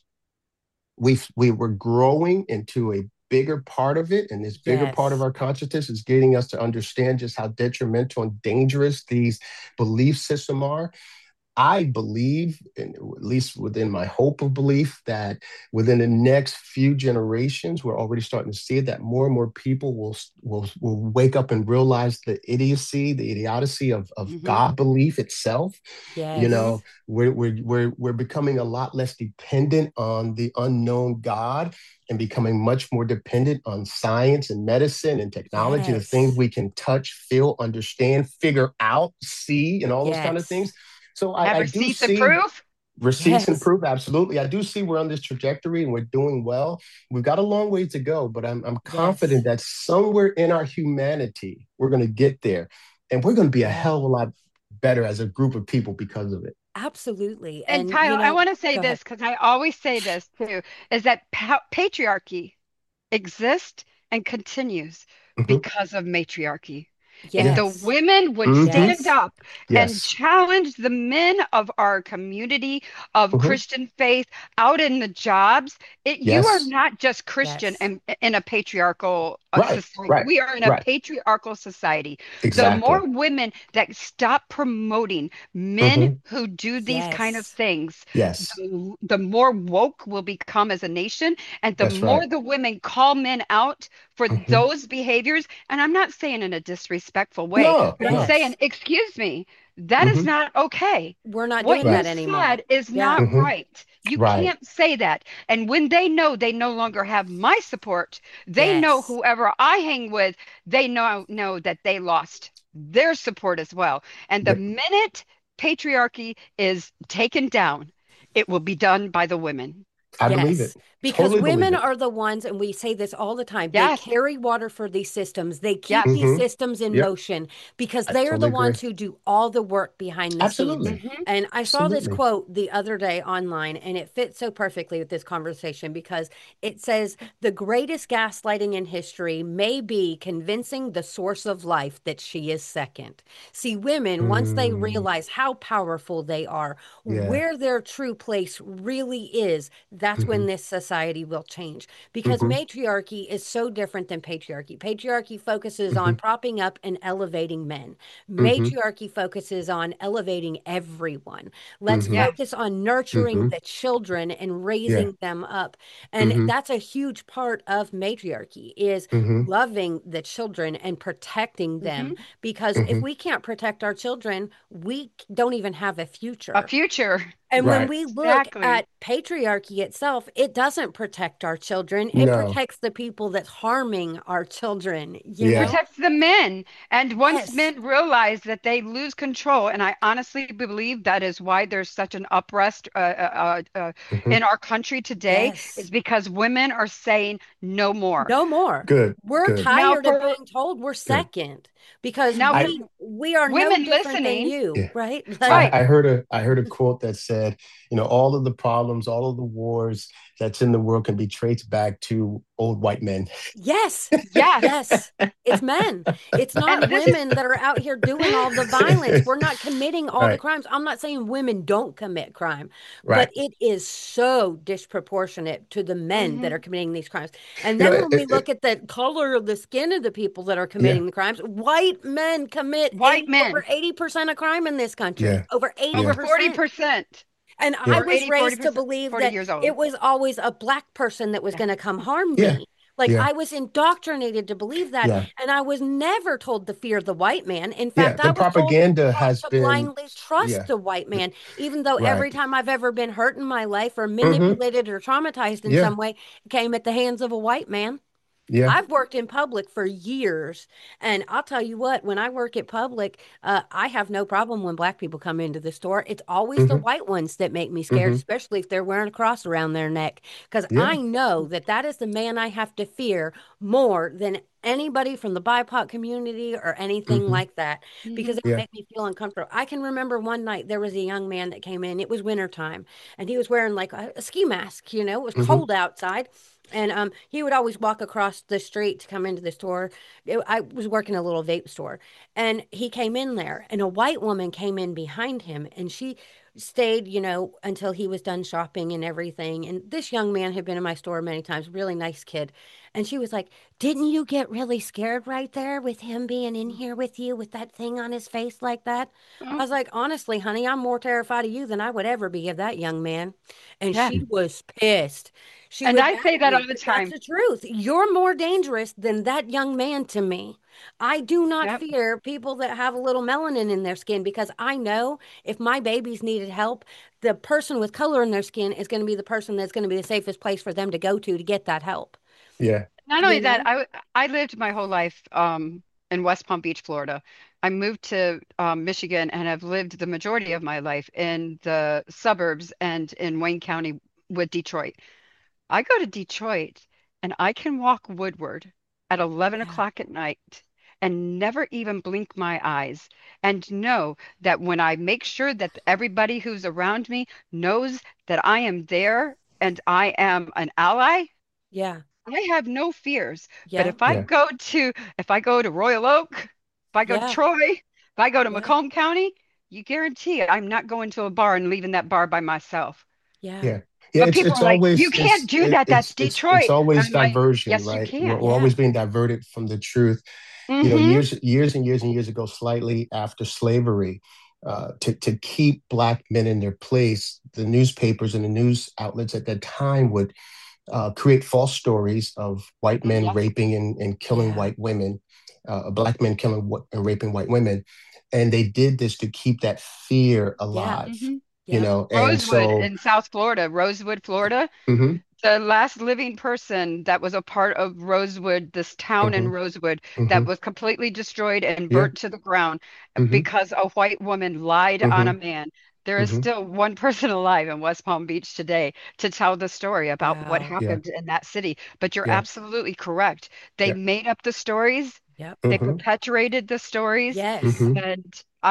we were growing into a bigger part of it, and this bigger part of Yes. our consciousness is getting us to understand just how detrimental and dangerous these belief systems are. I believe, and at least within my hope of belief, that within the next few generations, we're already starting to see it, that more and more people will wake up and realize the idiocy, the idiocy of Mhm. God belief itself. You Mhm. Yes. know, we're becoming a lot less dependent on the unknown God and becoming much more dependent on science and medicine and technology, the things Yes. we can touch, feel, understand, figure out, see, and all those kind of Yes. things. So Have I do receipts and see proof? receipts and Yes. proof. Absolutely. I do see we're on this trajectory and we're doing well. We've got a long way to go, but I'm confident Yes. that somewhere in our humanity, we're going to get there and we're going to be a hell Yeah. of a lot better as a group of people because of it. Absolutely. And And, Kyle, I want to say go ahead. this because I always say this too, is that patriarchy exists and continues Hmm. because of matriarchy. If Yeah. the Yes. women would Hmm. stand Yes. up and Yes. challenge the men of our community of Hmm. Christian faith out in the jobs, you are Yes. not just Christian Yes. in a patriarchal Right. society. Right. We are in a Right. patriarchal society. The Exactly. more women that stop promoting men Hmm. who do these kind of Yes. things, Yes. the more woke we'll become as a nation, and the That's right. more the women call men out for Hmm. those behaviors. And I'm not saying in a disrespectful way, No. but I'm No. saying, Yes. excuse me, that is Hmm. not okay. We're not What doing you that Right. anymore. said is Yeah. not Hmm. right. You Right. can't say that. And when they know they no longer have my support, they know Yes. whoever I hang with, they know that they lost their support as well. And the Th- minute patriarchy is taken down, it will be done by the women. I believe it. Yes, because Totally believe women it. are the ones, and we say this all the time, they Yes, carry water for these systems. They keep yes. these Hmm. systems in Yep. motion because I they are the totally agree. ones who do all the work behind the scenes. Absolutely. Hmm. And I saw this Absolutely. quote the other day online, and it fits so perfectly with this conversation because it says, the greatest gaslighting in history may be convincing the source of life that she is second. See, women, once they Mm, realize how powerful they are, yeah. where their true place really is, that's Hmm. when this society will change. Because Hmm. matriarchy is so different than patriarchy. Patriarchy focuses on Hmm. propping up and elevating men, Hmm. matriarchy focuses on elevating everyone. Let's Hmm. Yes. focus on nurturing Hmm. the children and Yeah. raising them up. And Hmm. that's a huge part of matriarchy is Hmm. loving the children and protecting them, Hmm. because if Hmm. we can't protect our children, we don't even have a A future. future. And when Right. we look Exactly. at patriarchy itself, it doesn't protect our children. It No. protects the people that's harming our children, you It Yeah. know? protects the men. And once Yes. men realize that they lose control, and I honestly believe that is why there's such an uprest Hmm. in our country today, is Yes. because women are saying no more. No more. Good. We're Good. Now tired of for being told we're Good. second because now I for we are no women different than listening, you, yeah. right? Like, right? I heard a quote that said, all of the problems, all of the wars that's in the world can be traced back to old white men. yes. Yes. Yes, it's men. It's not And this women that are out here doing all the violence. We're not committing all the Right. crimes. I'm not saying women don't commit crime, but Right. it is so disproportionate to the men that are Mhm. committing these crimes. And You know, then when we look at the color of the skin of the people that are yeah. committing the crimes, white men commit White over men, 80% of crime in this country. Yeah. Over over Yeah. 80%. 40%, And I Yeah. over was 80, raised to 40%, believe 40 that years old. it was always a black person that was Yeah. going to come harm Yeah. me. Like Yeah. I was indoctrinated to believe that. Yeah. And I was never told to fear the white man. In Yeah. fact, The I was told propaganda has to been, blindly trust yeah. the white man, even though Right. every time I've ever been hurt in my life or Hmm. manipulated or traumatized in Yeah. some way, it came at the hands of a white man. Yeah. I've worked in public for years, and I'll tell you what, when I work at public, I have no problem when black people come into the store. It's always the Hmm. white ones that make me scared, Hmm. especially if they're wearing a cross around their neck, because I Yeah. know that that is the man I have to fear more than anybody from the BIPOC community or anything Hmm. like that, because Hmm. it would Yeah. make me feel uncomfortable. I can remember one night there was a young man that came in. It was wintertime, and he was wearing like a ski mask, it was Hmm. cold outside. And he would always walk across the street to come into the store. I was working a little vape store, and he came in there, and a white woman came in behind him, and she stayed, until he was done shopping and everything. And this young man had been in my store many times, really nice kid. And she was like, "Didn't you get really scared right there with him being in here with you with that thing on his face like that?" I Oh, was like, "Honestly, honey, I'm more terrified of you than I would ever be of that young man." And yeah. she was pissed. She And was I mad say at that me, all the but that's time. the truth. You're more dangerous than that young man to me. I do not Yep. fear people that have a little melanin in their skin because I know if my babies needed help, the person with color in their skin is going to be the person that's going to be the safest place for them to go to get that help. Yeah. Not only You that, know? I lived my whole life in West Palm Beach, Florida. I moved to Michigan and have lived the majority of my life in the suburbs and in Wayne County with Detroit. I go to Detroit and I can walk Woodward at 11 Yeah. o'clock at night and never even blink my eyes. And know that when I make sure that everybody who's around me knows that I am there and I am an ally, Yeah. I have no fears. But Yeah. Yeah. if I go to Royal Oak, if I go to Yeah. Troy, if I go to Yeah. Macomb County, you guarantee I'm not going to a bar and leaving that bar by myself. Yeah. Yeah. Yeah, But people it's are like, you always can't do that. That's it's Detroit. always I'm like, diversion, yes, you right? can. We're always Yeah. being diverted from the truth. You know, Mm-hmm. years and years ago, slightly after slavery, to keep black men in their place, the newspapers and the news outlets at that time would create false stories of white men Yep. raping and killing Yeah. white women, black men killing and raping white women, and they did this to keep that fear Yeah. alive. Mm-hmm. You Yep. know, and Rosewood so. in South Florida, Rosewood, Florida. Mhm, The last living person that was a part of Rosewood, this town in mhm, Rosewood, that mhm. was completely destroyed and Yeah. burnt to the ground Mhm, because a white woman lied on a mhm, man. There is mhm. still one person alive in West Palm Beach today to tell the story about what Wow. Yeah. happened in that city. But you're Yeah. absolutely correct. They Yeah. made up the stories, Yep. they Mhm, perpetuated the stories, Yes. mhm. and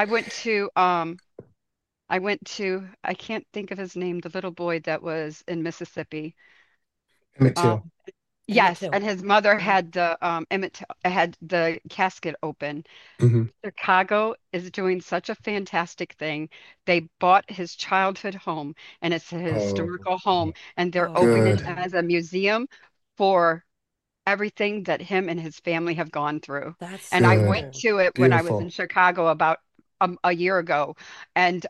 I can't think of his name, the little boy that was in Mississippi. Emmett Um, Till. Emmett Yes, Till. and his mother Yep. had the had the casket open. Mhm. Chicago is doing such a fantastic thing. They bought his childhood home, and it's a Oh, historical home, and they're Oh, opening it good. good. as a museum for everything that him and his family have gone through. That's And I so Good. went good. to it when I was in Beautiful. Chicago about a year ago, and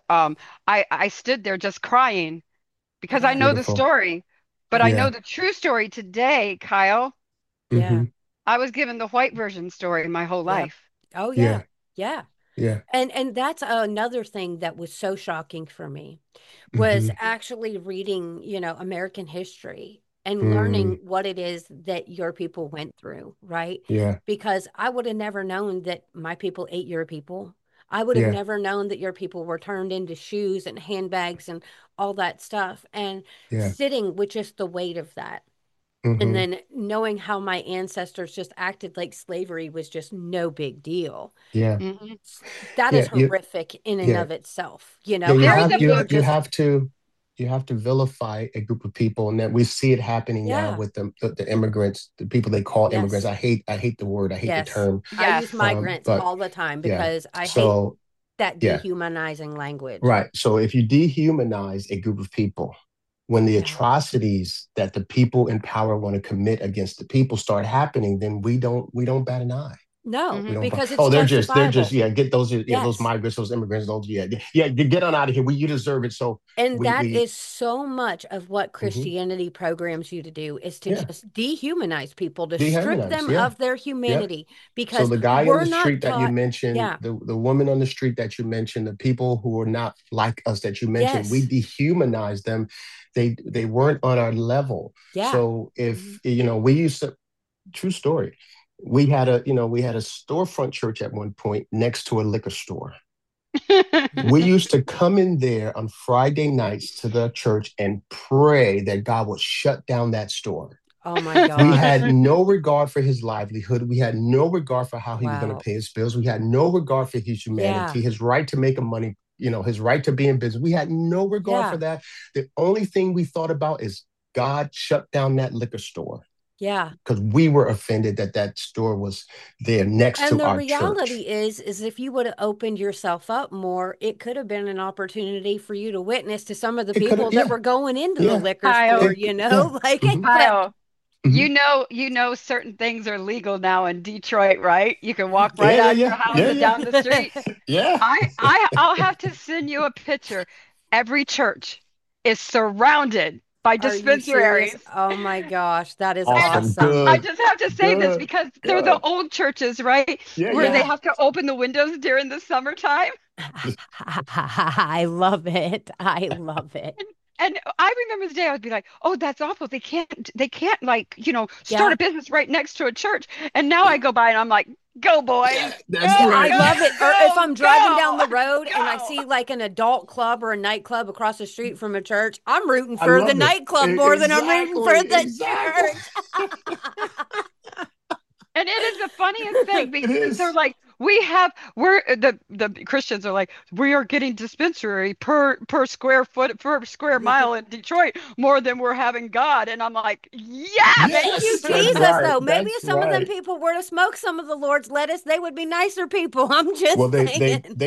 I stood there just crying because I Yeah. know the Beautiful. story, but I Yeah. know Yeah. the true story today, Kyle. Yeah. Mhm. I was given the white version story my whole Yep. life. Oh, yeah. Yeah. Yeah. Yeah. And that's another thing that was so shocking for me was Mhm. actually reading, American history and learning Mm. what it is that your people went through, right? Yeah. Because I would have never known that my people ate your people. I would have Yeah. never known that your people were turned into shoes and handbags and all that stuff. And Yeah. sitting with just the weight of that. And Mhm. then knowing how my ancestors just acted like slavery was just no big deal. Yeah. Hmm. That is Yeah. horrific in and Yeah. of itself, Yeah. There is how a we were book. You just, have to vilify a group of people, and that we see it happening now yeah, with the immigrants, the people they call immigrants. yes, I hate the word. I hate the yes. term. I use Yes. migrants But all the time yeah. because I hate So that yeah. dehumanizing language. Right. So if you dehumanize a group of people, when the Yeah. atrocities that the people in power want to commit against the people start happening, then we don't bat an eye. No, We Hmm. don't. because it's Oh, they're just justifiable. yeah. Get those those Yes. migrants, those immigrants, those yeah. Get on out of here. You deserve it. So And that we is so much of what mhm. Christianity programs you to do is to Yeah, just dehumanize people, to strip dehumanize. them Yeah, of their yeah. humanity So because the guy on we're the not street that you taught. mentioned, Yeah. the woman on the street that you mentioned, the people who are not like us that you mentioned, we Yes. dehumanize them. They weren't on our level. Yeah. So Hmm. if we used to, true story, we had a storefront church at one point next to a liquor store. We used to come in there on Friday nights to the church and pray that God would shut down that store. Oh my We had gosh. no regard for his livelihood. We had no regard for how he was going to Wow. pay his bills. We had no regard for his Yeah. humanity, his right to make a money, his right to be in business. We had no regard for Yeah. that. The only thing we thought about is God shut down that liquor store Yeah. because we were offended that that store was there next And to the our church. reality is if you would have opened yourself up more, it could have been an opportunity for you to witness to some of the It could have, people that yeah, were going into the yeah, liquor store, Kyle, yeah, like hmm that. Kyle, hmm you know certain things are legal now in Detroit, right? You can walk right yeah, yeah, out your yeah, house yeah, and yeah, down the street. yeah. I'll have to send you a picture. Every church is surrounded by Are you serious? dispensaries. Oh my gosh, that is And Awesome, awesome. I good, just have to say this good, because they're the good. old churches, right? Yeah, Where yeah. they Yeah. have to open the windows during the summertime. I love it. I love it. And I remember the day I would be like, "Oh, that's awful. They can't like, start Yeah. a business right next to a church." And now I go by and I'm like, "Go Yeah, boys. that's Yeah, Go, I right. love go, it. Or if go, I'm driving down go. the road and I Go." see like an adult club or a nightclub across the street from a church, I'm rooting I for the love it. nightclub more than I'm rooting for Exactly, the exactly. church. And it is the funniest thing It because they're is. like, we're the Christians are like, we are getting dispensary per square foot per square mile in Detroit more than we're having God. And I'm like, Thank yes. you, Yes, that's Jesus, right. though. Maybe That's if some of them right. people were to smoke some of the Lord's lettuce, they would be nicer people. I'm just Well, saying.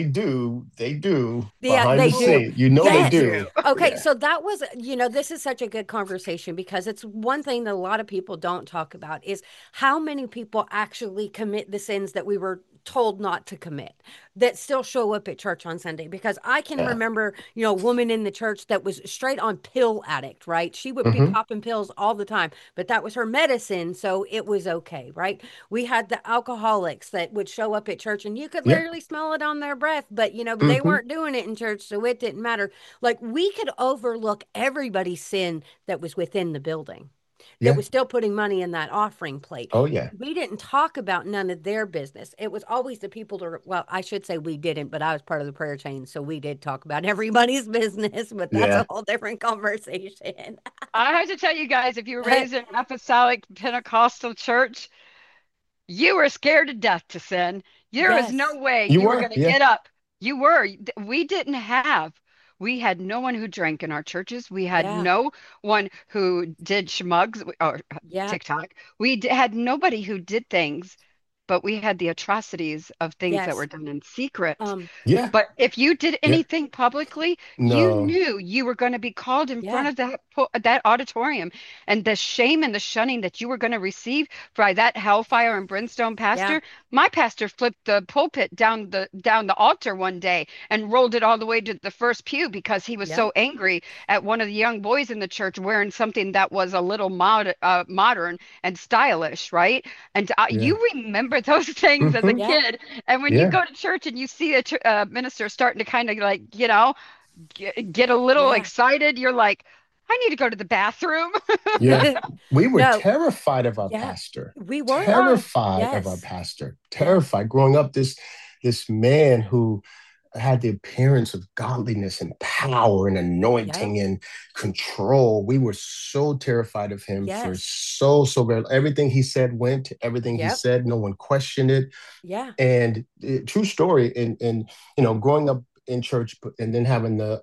they do Yeah, behind they the do. scene. You know they They Yes. do. do. Okay, Yeah. so that was, this is such a good conversation because it's one thing that a lot of people don't talk about is how many people actually commit the sins that we were told not to commit that still show up at church on Sunday. Because I can Yeah. remember, a woman in the church that was straight on pill addict, right? She would be Hmm. popping pills all the time, but that was her medicine, so it was okay, right? We had the alcoholics that would show up at church and you could Yeah. literally smell it on their breath, but but they Hmm. weren't doing it in church, so it didn't matter. Like we could overlook everybody's sin that was within the building, that Yeah. was still putting money in that offering plate. Oh yeah. We didn't talk about none of their business. It was always the people to, well, I should say we didn't, but I was part of the prayer chain. So we did talk about everybody's business, but that's a Yeah. whole different conversation. I have to tell you guys, if you were raised in an apostolic Pentecostal church, you were scared to death to sin. There was no Yes. way You you were were. going to Yeah. get up. You were. We didn't have. We had no one who drank in our churches. We had Yeah. no one who did schmugs or Yeah. TikTok. Had nobody who did things, but we had the atrocities of things that were Yes. done in secret. Um, Yeah. But if you did Yeah. anything publicly, you No. knew you were going to be called in front yeah. of that auditorium, and the shame and the shunning that you were going to receive by that hellfire and brimstone Yeah. pastor. My pastor flipped the pulpit down the altar one day and rolled it all the way to the first pew because he was Yeah. so angry at one of the young boys in the church wearing something that was a little modern and stylish, right? And Yeah. you remember those things as a Hmm. Yeah. kid, and when you Yeah. go to church and you see a minister starting to kind of like, get a little Yeah. excited, you're like, I need to go to the bathroom. Yeah. We were No. terrified of our Yeah. pastor. We were. Oh, Terrified of our Yes. pastor. Yeah. Terrified. Growing up, this man who had the appearance of godliness and power and Yep. anointing and control. We were so terrified of him for Yes. so very. Everything he said went. Everything he Yep. said, no one questioned it. Yeah. And true story. And growing up in church and then having the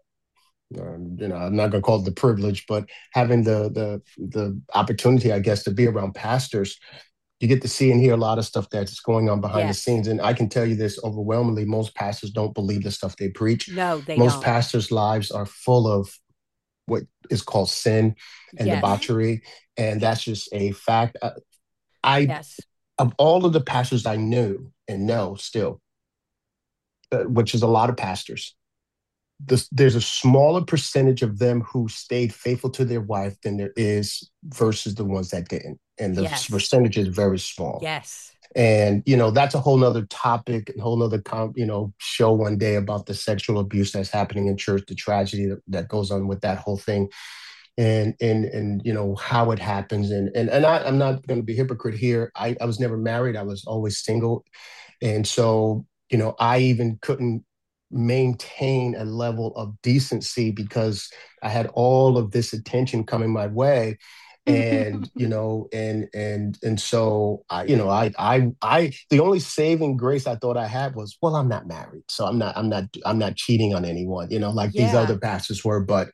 I'm not going to call it the privilege, but having the opportunity, I guess, to be around pastors, you get to see and hear a lot of stuff that's going on behind the Yes. scenes. And I can tell you this overwhelmingly: most pastors don't believe the stuff they preach. No, they Most don't. pastors' lives are full of what is called sin and Yes. debauchery, and that's just a fact. I Yes. of all of the pastors I knew and know still, which is a lot of pastors, there's a smaller percentage of them who stayed faithful to their wife than there is versus the ones that didn't. And the Yes. percentage is very small. Yes. And, that's a whole nother topic, a whole nother, show one day about the sexual abuse that's happening in church, the tragedy that goes on with that whole thing. And how it happens. I'm not going to be a hypocrite here. I was never married. I was always single. And so, I even couldn't maintain a level of decency because I had all of this attention coming my way. And so the only saving grace I thought I had was, well, I'm not married, so I'm not cheating on anyone, like these Yeah. other pastors were. But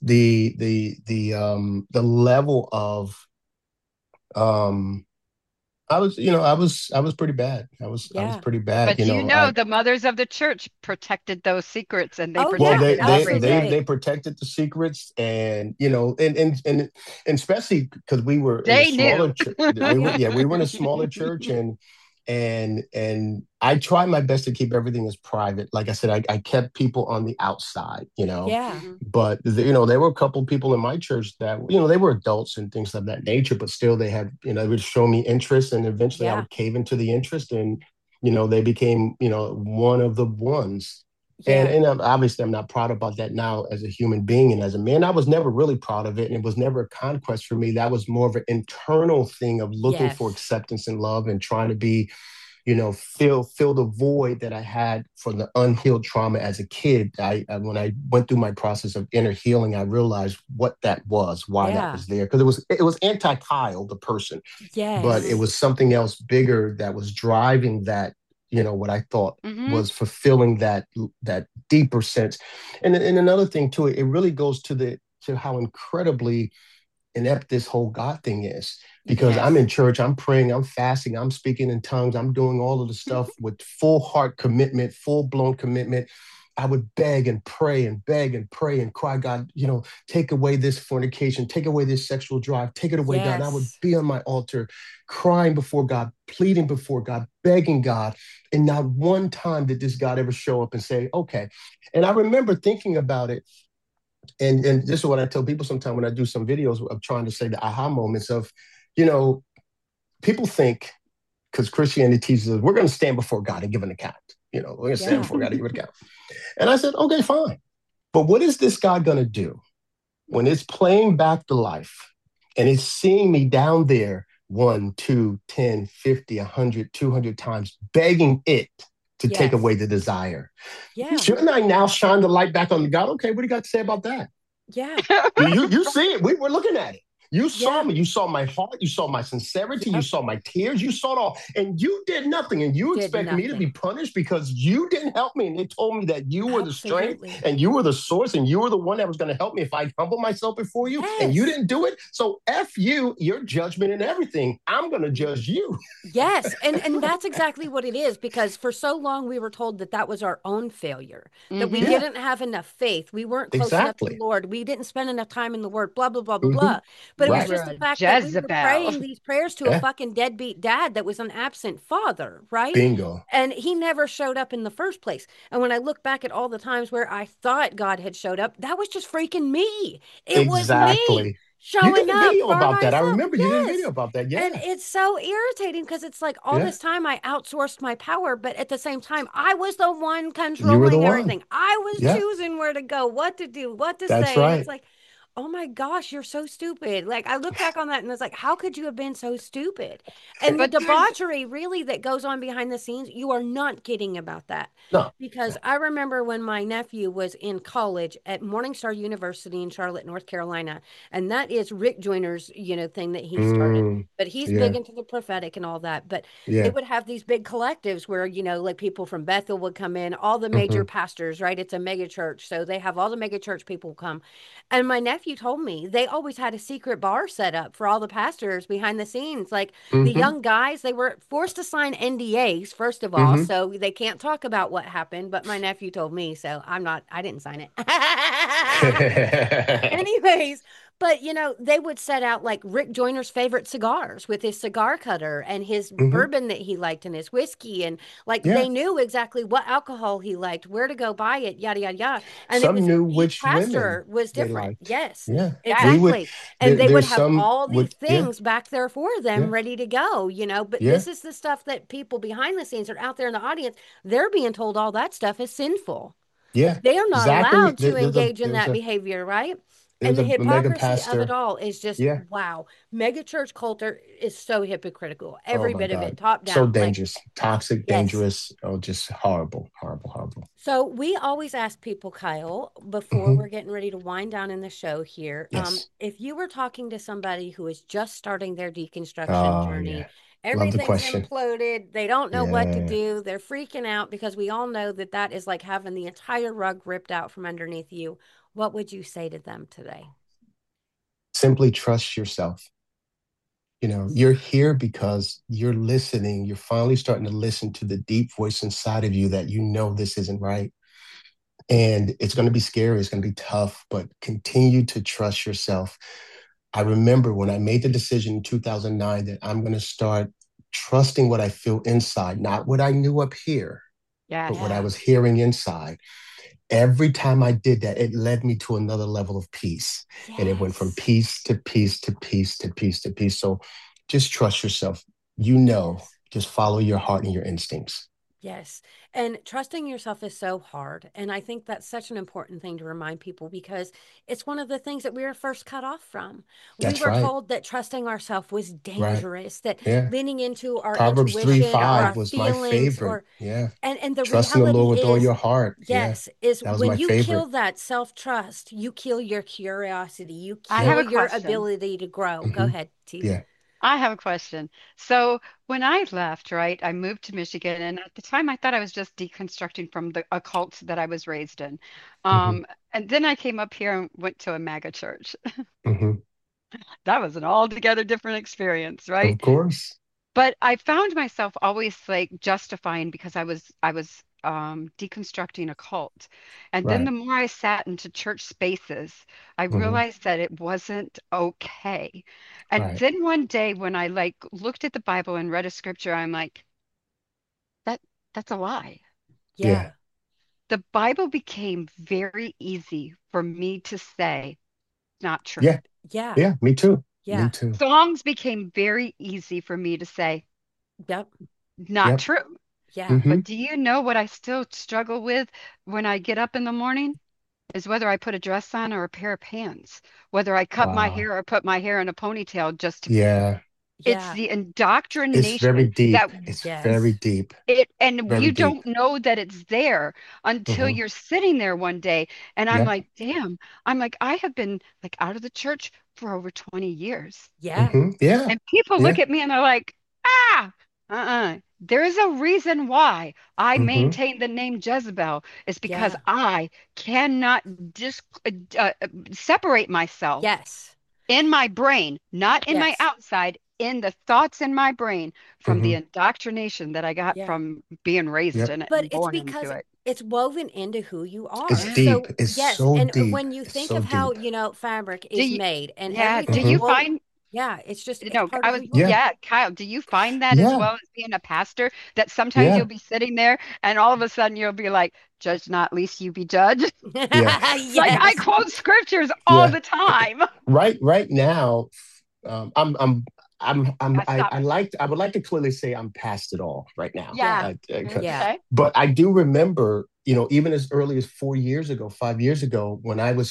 the level of um I was pretty bad. I was Yeah. pretty bad. but I the mothers of the church protected those secrets and they Oh, yeah. Well, they protected they they everything. they Absolutely. protected the secrets, and especially because we were in a They smaller knew. church. We were in a smaller church, and I tried my best to keep everything as private. Like I said, I kept people on the outside. Yeah. Mhm. But there were a couple of people in my church that they were adults and things of that nature, but still they had they would show me interest, and eventually I Yeah. would cave into the interest, and they became one of the ones. And Yeah. obviously I'm not proud about that now as a human being and as a man. I was never really proud of it, and it was never a conquest for me. That was more of an internal thing of looking for Yes. acceptance and love and trying to be fill the void that I had from the unhealed trauma as a kid. When I went through my process of inner healing, I realized what that was, why that Yeah. was there, because it was anti-Kyle, the person, but it Yes. was something else bigger that was driving that. What I thought Hmm. was fulfilling that deeper sense, and another thing too, it really goes to how incredibly inept this whole God thing is. Because I'm Yes. in church, I'm praying, I'm fasting, I'm speaking in tongues, I'm doing all of the stuff with full heart commitment, full blown commitment. I would beg and pray and beg and pray and cry, God, take away this fornication, take away this sexual drive, take it away, God. And I would Yes. be on my altar, crying before God, pleading before God, begging God. And not one time did this God ever show up and say, okay. And I remember thinking about it, and this is what I tell people sometimes when I do some videos of trying to say the aha moments of, you know, people think, because Christianity teaches us we're going to stand before God and give an account. We're going to stand Yeah. before God and give an account. And I said, okay, fine. But what is this God going to do when it's playing back to life and it's seeing me down there 1, 2, 10, 50, 100, 200 times, begging it to take Yes. away the desire? Yeah. Shouldn't I now shine the light back on God? Okay, what do you got to say about that? Yeah. You see it. We were looking at it. You saw Yeah. me. You saw my heart. You saw my sincerity. You Yep. saw my tears. You saw it all. And you did nothing. And you Did expect me to be nothing. punished because you didn't help me. And they told me that you were the strength Absolutely. and you were the source and you were the one that was going to help me if I humble myself before you. And you Yes. didn't do it. So F you, your judgment and everything. I'm going to judge you. Yes, and that's exactly what it is because for so long we were told that that was our own failure, that we Hmm. Yeah, didn't have enough faith, we weren't close enough to the exactly. Lord, we didn't spend enough time in the Word, blah blah blah blah Hmm. blah. But it You was Right. just were the a fact that we were Jezebel. praying these prayers to a Yeah. fucking deadbeat dad that was an absent father, right? Bingo. And he never showed up in the first place. And when I look back at all the times where I thought God had showed up, that was just freaking me. It was me Exactly. You did showing a up video for about that. I myself. remember you did a video Yes. about that. And Yeah. it's so irritating because it's like all Yeah. this time I outsourced my power, but at the same time, I was the one You were the controlling one. everything. I was Yeah. choosing where to go, what to do, what to That's say. And it's right. like, oh my gosh, you're so stupid. Like I look back on that and it's like, how could you have been so stupid? And the But there's, debauchery really that goes on behind the scenes, you are not kidding about that. No. Because No. I remember when my nephew was in college at Morningstar University in Charlotte, North Carolina, and that is Rick Joyner's, thing that he started. Mm, But he's big yeah. into the prophetic and all that. But they Yeah. would have these big collectives where, like people from Bethel would come in, all the major Hmm. pastors, right? It's a mega church. So they have all the mega church people come. And my nephew told me they always had a secret bar set up for all the pastors behind the scenes. Like the Hmm. young guys, they were forced to sign NDAs, first of all. Hmm. So they can't talk about what happened. But my nephew told me. So I didn't sign it. Anyways, but they would set out like Rick Joyner's favorite cigars with his cigar cutter and his Hmm. bourbon that he liked and his whiskey. And like they Yeah. knew exactly what alcohol he liked, where to go buy it, yada, yada, yada. And it Some was knew each which women pastor was they different. liked. Yes, Yeah. yes, We would, exactly. And they would there's have some all these would, yeah. things back there for them Yeah. ready to go, But Yeah. this is the stuff that people behind the scenes are out there in the audience. They're being told all that stuff is sinful. Yeah. They are not Zachary, allowed to engage in that a, behavior, right? there And was the a mega hypocrisy of it pastor. all is just Yeah. wow. Mega church culture is so hypocritical. Oh Every my bit of it, God. top So down. Like, dangerous, toxic, yes. dangerous. Oh, just horrible, horrible, horrible. So we always ask people, Kyle, before Hmm. we're getting ready to wind down in the show here, Yes. if you were talking to somebody who is just starting their deconstruction Oh, journey, yeah. Love the everything's question. imploded, they don't know what to Yeah. do, they're freaking out because we all know that that is like having the entire rug ripped out from underneath you. What would you say to them today? Simply trust yourself. You're here because you're listening. You're finally starting to listen to the deep voice inside of you that this isn't right. And it's going to be scary. It's going to be tough, but continue to trust yourself. I remember when I made the decision in 2009 that I'm going to start trusting what I feel inside, not what I knew up here, but yes. what I Yeah. was hearing inside. Every time I did that, it led me to another level of peace. And it went from Yes. peace to peace to peace to peace to peace. So just trust yourself. Yes. Just follow your heart and your instincts. Yes. And trusting yourself is so hard. And I think that's such an important thing to remind people because it's one of the things that we were first cut off from. We That's were right. told that trusting ourselves was Right. dangerous, that Yeah. leaning into our Proverbs 3 intuition or our 5 was my feelings favorite. or Yeah. and the Trust in the reality Lord with all is your heart. Yeah. yes, is That was when my you kill favorite. that self-trust, you kill your curiosity, you I have kill a your question. ability to grow. Go Hmm. ahead, T. Yeah. I have a question. So when I left, right, I moved to Michigan, and at the time I thought I was just deconstructing from the occult that I was raised in. Hmm. Um, and then I came up here and went to a MAGA church. Hmm. That was an altogether different experience, right? Of course. But I found myself always like justifying because I was deconstructing a cult. And then Right. the more I sat into church spaces, I Hmm. realized that it wasn't okay. And Right. then one day when I like looked at the Bible and read a scripture, I'm like, that that's a lie. Yeah. Yeah. The Bible became very easy for me to say, not true. Yeah. Yeah. Yeah. Me too. Me Yeah. too. Songs became very easy for me to say, Yep. not Yep. true. Yeah. Hmm. But do you know what I still struggle with when I get up in the morning? Is whether I put a dress on or a pair of pants, whether I cut my Wow. hair or put my hair in a ponytail just to fit. Yeah. It's Yeah. the It's very indoctrination deep. that It's very Yes. deep. and Very you deep. don't know that it's there until Hmm. you're sitting there one day. And I'm Yeah. like, damn, I'm like, I have been like out of the church for over 20 years. Yeah. Hmm. Yeah. And people look Yeah. at me and they're like, ah, There is a reason why I Hmm. maintain the name Jezebel. It's because Yeah. I cannot just separate myself Yes. in my brain, not in my Yes. outside, in the thoughts in my brain from the Hmm. indoctrination that I got Yeah. from being raised Yep. in it But and it's born into because it. it's woven into who you It's are. Yeah. deep. So, It's yes. so And deep. when you It's think so of how, deep. fabric Do is you, made and yeah, do everything, you Hmm. well, find yeah, it's No, part I of was, who you are. Yeah. yeah, Kyle, do you find that as Yeah. well as being a pastor that sometimes you'll Yeah. be sitting there and all of a sudden you'll be like, judge not, lest you be judged? Yeah. Like I Yes. quote scriptures all Yeah. the time. Right now, I stop. I would like to clearly say I'm past it all right now. Yeah. Yeah. Yeah. Okay. But I do remember, even as early as 4 years ago, 5 years ago,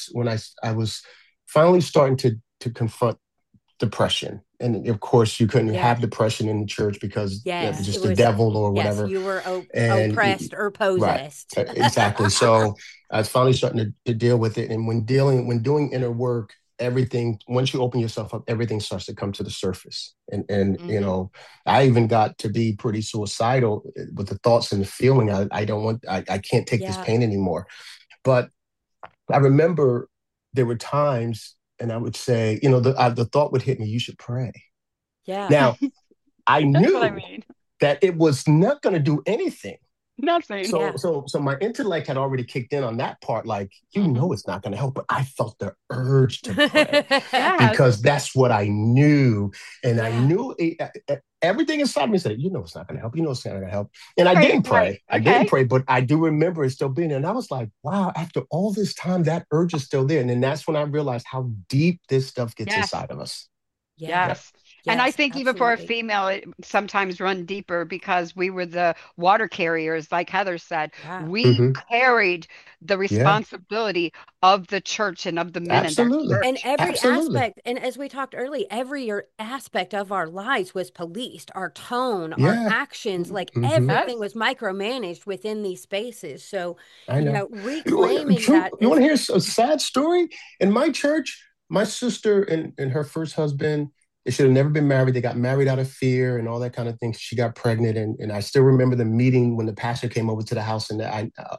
I was finally starting to confront depression. And of course, you couldn't Yeah. have depression in the church because it was Yes. It just the was, devil or yes, whatever. you were And oppressed or right, possessed. exactly. So I was finally starting to deal with it. And when doing inner work, everything, once you open yourself up, everything starts to come to the surface. And Hmm. I even got to be pretty suicidal with the thoughts and the feeling. I don't want, I can't take this Yeah. pain anymore. But I remember there were times, and I would say, the thought would hit me, you should pray. Yeah. Now, I That's what I knew mean. that it was not going to do anything. Nothing. So, Yeah. so my intellect had already kicked in on that part. Like, Hmm. it's not going to help, but I felt the urge to pray Yes. because that's what I knew, and I Yeah. knew everything inside me said, it's not going to help. It's not going to help. And I Right. didn't Right. pray. I didn't Okay. pray, but I do remember it still being there. And I was like, wow, after all this time, that urge is still there. And then that's when I realized how deep this stuff gets Yes. inside of us. Yeah. Yeah. Yes. And I Yes, think even for a absolutely. female, it sometimes run deeper because we were the water carriers, like Heather said. Yeah. We Hmm. carried the Yeah. responsibility of the church and of the men in that Absolutely. And church. every Absolutely. aspect, and as we talked early, every aspect of our lives was policed, our tone, our Yeah. actions, like Hmm. everything Yes. was micromanaged within these spaces. So, I know. reclaiming True. that You want is, to hear a sad story? In my church, my sister and her first husband, they should have never been married. They got married out of fear and all that kind of thing. She got pregnant. And I still remember the meeting when the pastor came over to the house and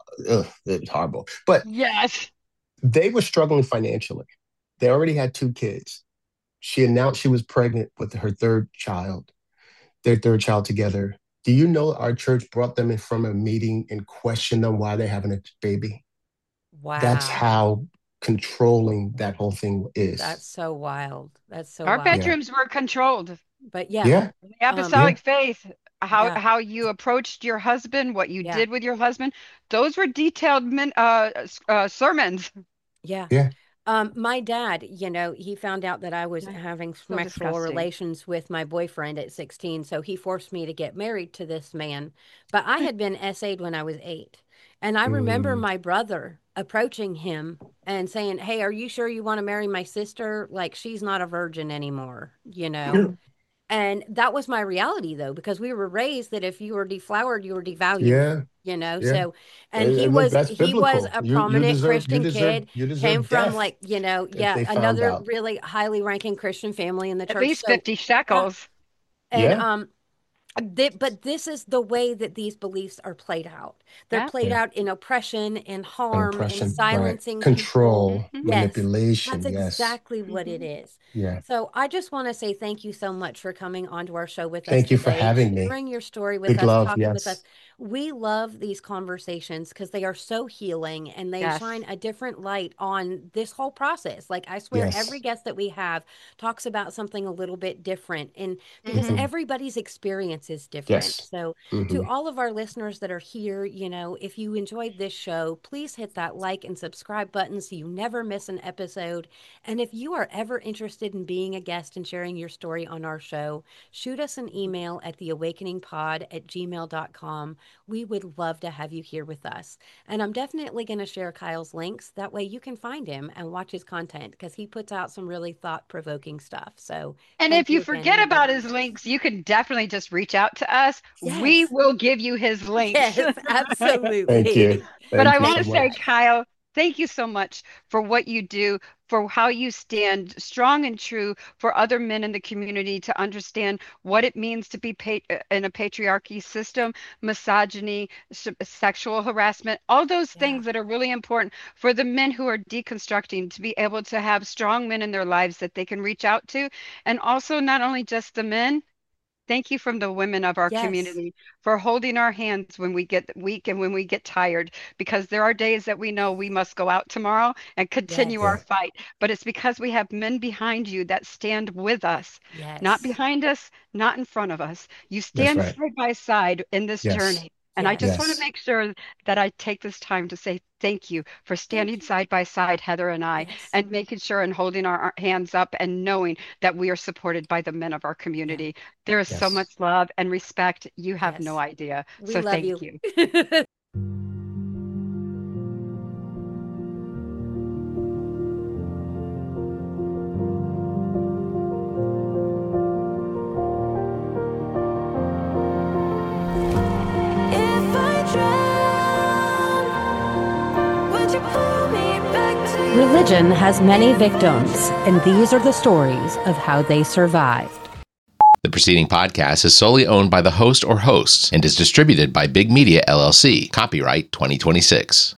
it was horrible. But Yes. they were struggling financially. They already had two kids. She announced she was pregnant with her third child, their third child together. Do you know our church brought them in from a meeting and questioned them why they're having a baby? That's wow, how controlling that whole thing that's is. so wild. That's so Our wild. Yeah. bedrooms were controlled. But yeah, Yeah. The um, Yeah. apostolic faith, yeah, how you approached your husband, what you yeah, did with your husband, those were detailed sermons. yeah. Yeah. My dad, he found out that I was Yeah, having so sexual disgusting. relations with my boyfriend at 16, so he forced me to get married to this man. But I had been SA'd when I was 8. And I remember Mm, my brother approaching him and saying, "Hey, are you sure you want to marry my sister? Like, she's not a virgin anymore, you know?" yeah, And that was my reality though, because we were raised that if you were deflowered, you were devalued, yeah, So, yeah. and he And look, was that's he was biblical. a You prominent deserve Christian kid, you came deserve from death like, if yeah, they found another out. really highly ranking Christian family in the At church. least So, 50 yeah. shekels. And Yeah, but this is the way that these beliefs are played out. They're Yeah. played yeah. out in oppression and And harm and oppression, right? silencing people. Control, Hmm. Yes, that's manipulation. Yes. exactly what it Hmm. is. Yeah. So I just want to say thank you so much for coming onto our show with us Thank you for today, having me. sharing your story with Big us, love. talking with us. Yes. We love these conversations because they are so healing and they Yes. shine a different light on this whole process. Like I swear, every Yes. guest that we have talks about something a little bit different. And because Hmm. Hmm. everybody's experience is different. Yes. So, to Hmm. all of our listeners that are here, if you enjoyed this show, please hit that like and subscribe button so you never miss an episode. And if you are ever interested in being a guest and sharing your story on our show, shoot us an email at theawakeningpod@gmail.com. We would love to have you here with us. And I'm definitely going to share Kyle's links. That way you can find him and watch his content because he puts out some really thought provoking stuff. So, And if thank you you again. forget We love about you. his links, you can definitely just reach out to us. We Yes. will give you his links. Yes, Thank you. absolutely. But Thank I you want so to Thank you. say, much. Kyle, thank you so much for what you do, for how you stand strong and true for other men in the community to understand what it means to be in a patriarchy system, misogyny, sexual harassment, all those Yeah. things that are really important for the men who are deconstructing to be able to have strong men in their lives that they can reach out to. And also, not only just the men. Thank you from the women of our Yes. community for holding our hands when we get weak and when we get tired, because there are days that we know we must go out tomorrow and continue our Yeah, Yes. fight. But it's because we have men behind you that stand with us, not Yes. behind us, not in front of us. You that's stand right. side by side in this Yes. journey. And I just Yes. want to Yes. make sure that I take this time to say thank you for standing Thank you. side by side, Heather and I, Yes. and making sure and holding our hands up and knowing that we are supported by the men of our Yeah. community. There is so Yes. much love and respect. You have no Yes. idea. We So love thank you. you. If I drown, would you pull me back to you? Religion has many victims, and these are the stories of how they survived. The preceding podcast is solely owned by the host or hosts and is distributed by Big Media LLC. Copyright 2026.